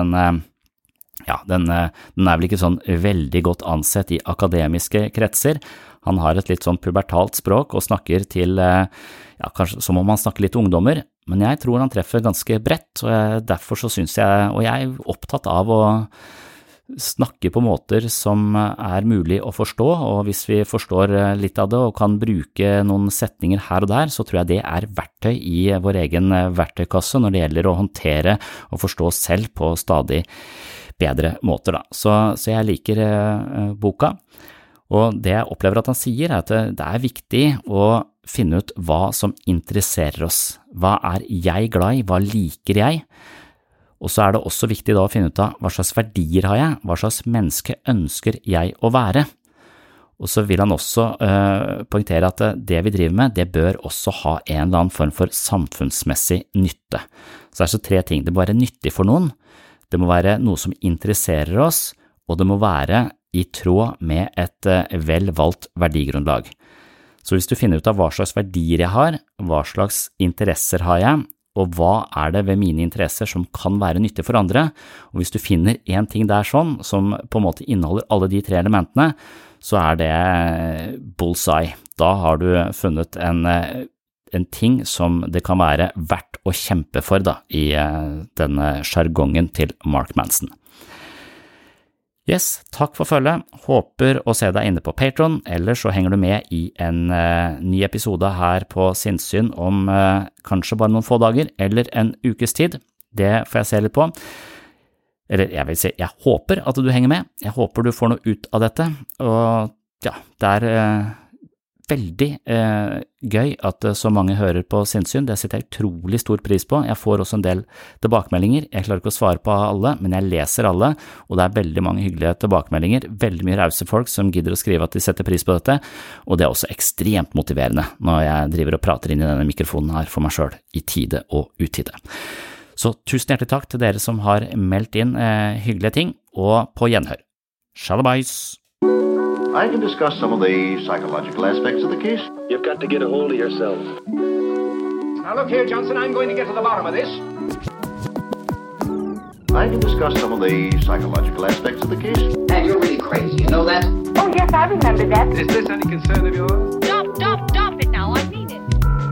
den er vel ikke sånn veldig godt ansett i akademiske kretser. Han har et litt sånn pubertalt språk og snakker til, kanskje som om han snakker litt til ungdommer, men jeg tror han treffer ganske bredt, og derfor så synes jeg, og jeg er opptatt av å snakke på måter som er mulig å forstå, og hvis vi forstår litt av det og kan bruke noen setninger her og der, så tror jeg det er verktøy i vår egen verktøykasse når det gjelder å håndtere og forstå oss selv på stadig bedre måter da. Så jeg liker boka, og det jeg opplever at han sier er at det er viktig å finne ut hva som interesserer oss. Hva er jeg glad i? Hva liker jeg? Og så er det også viktig da å finne ut av hva slags verdier har jeg? Hva slags menneske ønsker jeg å være? Og så vil han også poengtere at det vi driver med, det bør også ha en eller annen form for samfunnsmessig nytte. Så det er så 3 ting. Det må være nyttig for noen, det må være noe som interesserer oss, og det må være i tråd med et vel valgt verdigrunnlag. Så hvis du finner ut av hva slags verdier jeg har, hva slags interesser har jeg, og hva er det ved mine interesser som kan være nyttig for andre, og hvis du finner en ting der sånn, som på en måte inneholder alle de 3 elementene, så er det bullseye. Da har du funnet en ting som det kan være verdt å kjempe for da, i denne jargongen til Mark Manson. Yes, takk for følget. Håper å se deg inne på Patreon, eller så henger du med i en ny episode her på Sinnssyn om kanskje bare noen få dager, eller en ukes tid. Det får jeg se litt på. Eller jeg vil si, jeg håper at du henger med. Jeg håper du får noe ut av dette, og ja, det er veldig gøy at så mange hører på Sinnssyn. Det setter jeg utrolig stor pris på. Jeg får også en del tilbakemeldinger. Jeg klarer ikke å svare på alle, men jeg leser alle, og det er veldig mange hyggelige tilbakemeldinger. Veldig mye rause folk som gidder å skrive at de setter pris på dette, og det er også ekstremt motiverende når jeg driver og prater inn i denne mikrofonen her for meg selv i tide og utide. Så tusen hjertelig takk til dere som har meldt inn hyggelige ting, og på gjenhør. Shalabais! I can discuss some of the psychological aspects of the case. You've got to get a hold of yourself. Now look here, Johnson, I'm going to get to the bottom of this. I can discuss some of the psychological aspects of the case. And you're really crazy, you know that? Oh, Yes, I remember that. Is this any concern of yours? Stop it now, I mean it.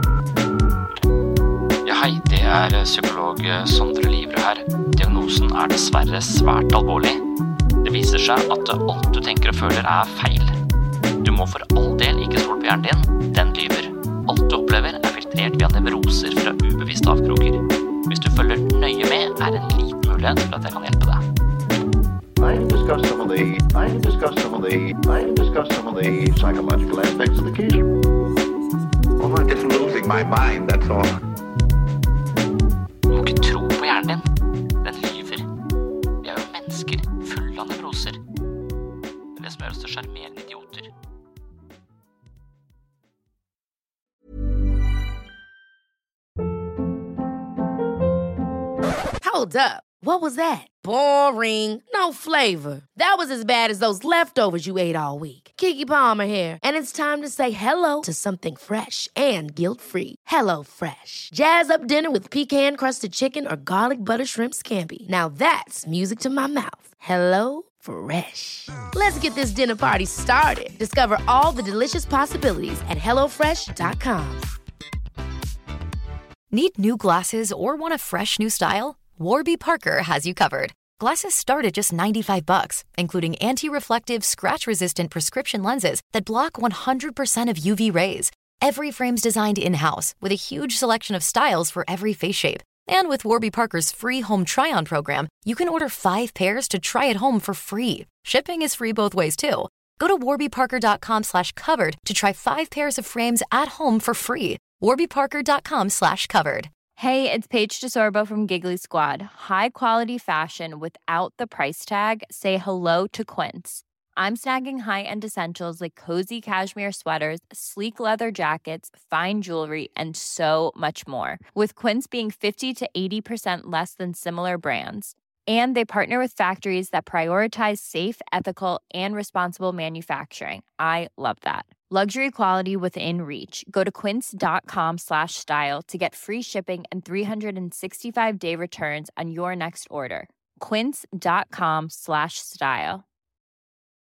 Ja, hei, det er psykolog Sondre Livre her. Diagnosen er dessverre svært alvorlig. Det viser seg at alt du tenker og føler er feil. Du må for all del ikke stole på hjernen din, den lyver. Alt du opplever er filtrert via nevroser fra ubevisste avkroker. Hvis du følger nøye med, er en liten mulighet for at jeg kan hjelpe deg. I've discussed some of the psychological aspects of the case. Oh, I'm just losing my mind, that's all. Du må ikke tro på hjernen din. Den lyver. Vi er jo mennesker fulle av nevroser. Det er det som gjør oss til sjarmerende idioter. Hold up. What was that? Boring. No flavor. That was as bad as those leftovers you ate all week. Keke Palmer here, and it's time to say hello to something fresh and guilt-free. Hello Fresh. Jazz up dinner with pecan-crusted chicken or garlic butter shrimp scampi. Now that's music to my mouth. Hello Fresh. Let's get this dinner party started. Discover all the delicious possibilities at HelloFresh.com. Need new glasses or want a fresh new style? Warby Parker has you covered. Glasses start at just $95, including anti-reflective, scratch-resistant prescription lenses that block 100% of UV rays. Every frame's designed in-house with a huge selection of styles for every face shape. And with Warby Parker's free home try-on program, you can order 5 pairs to try at home for free. Shipping is free both ways, too. Go to warbyparker.com/covered to try 5 pairs of frames at home for free. warbyparker.com/covered. Hey, it's Paige DeSorbo from Giggly Squad. High quality fashion without the price tag. Say hello to Quince. I'm snagging high-end essentials like cozy cashmere sweaters, sleek leather jackets, fine jewelry, and so much more. With Quince being 50 to 80% less than similar brands. And they partner with factories that prioritize safe, ethical, and responsible manufacturing. I love that. Luxury quality within reach. Go to quince.com/style to get free shipping and 365-day returns on your next order. Quince.com/style.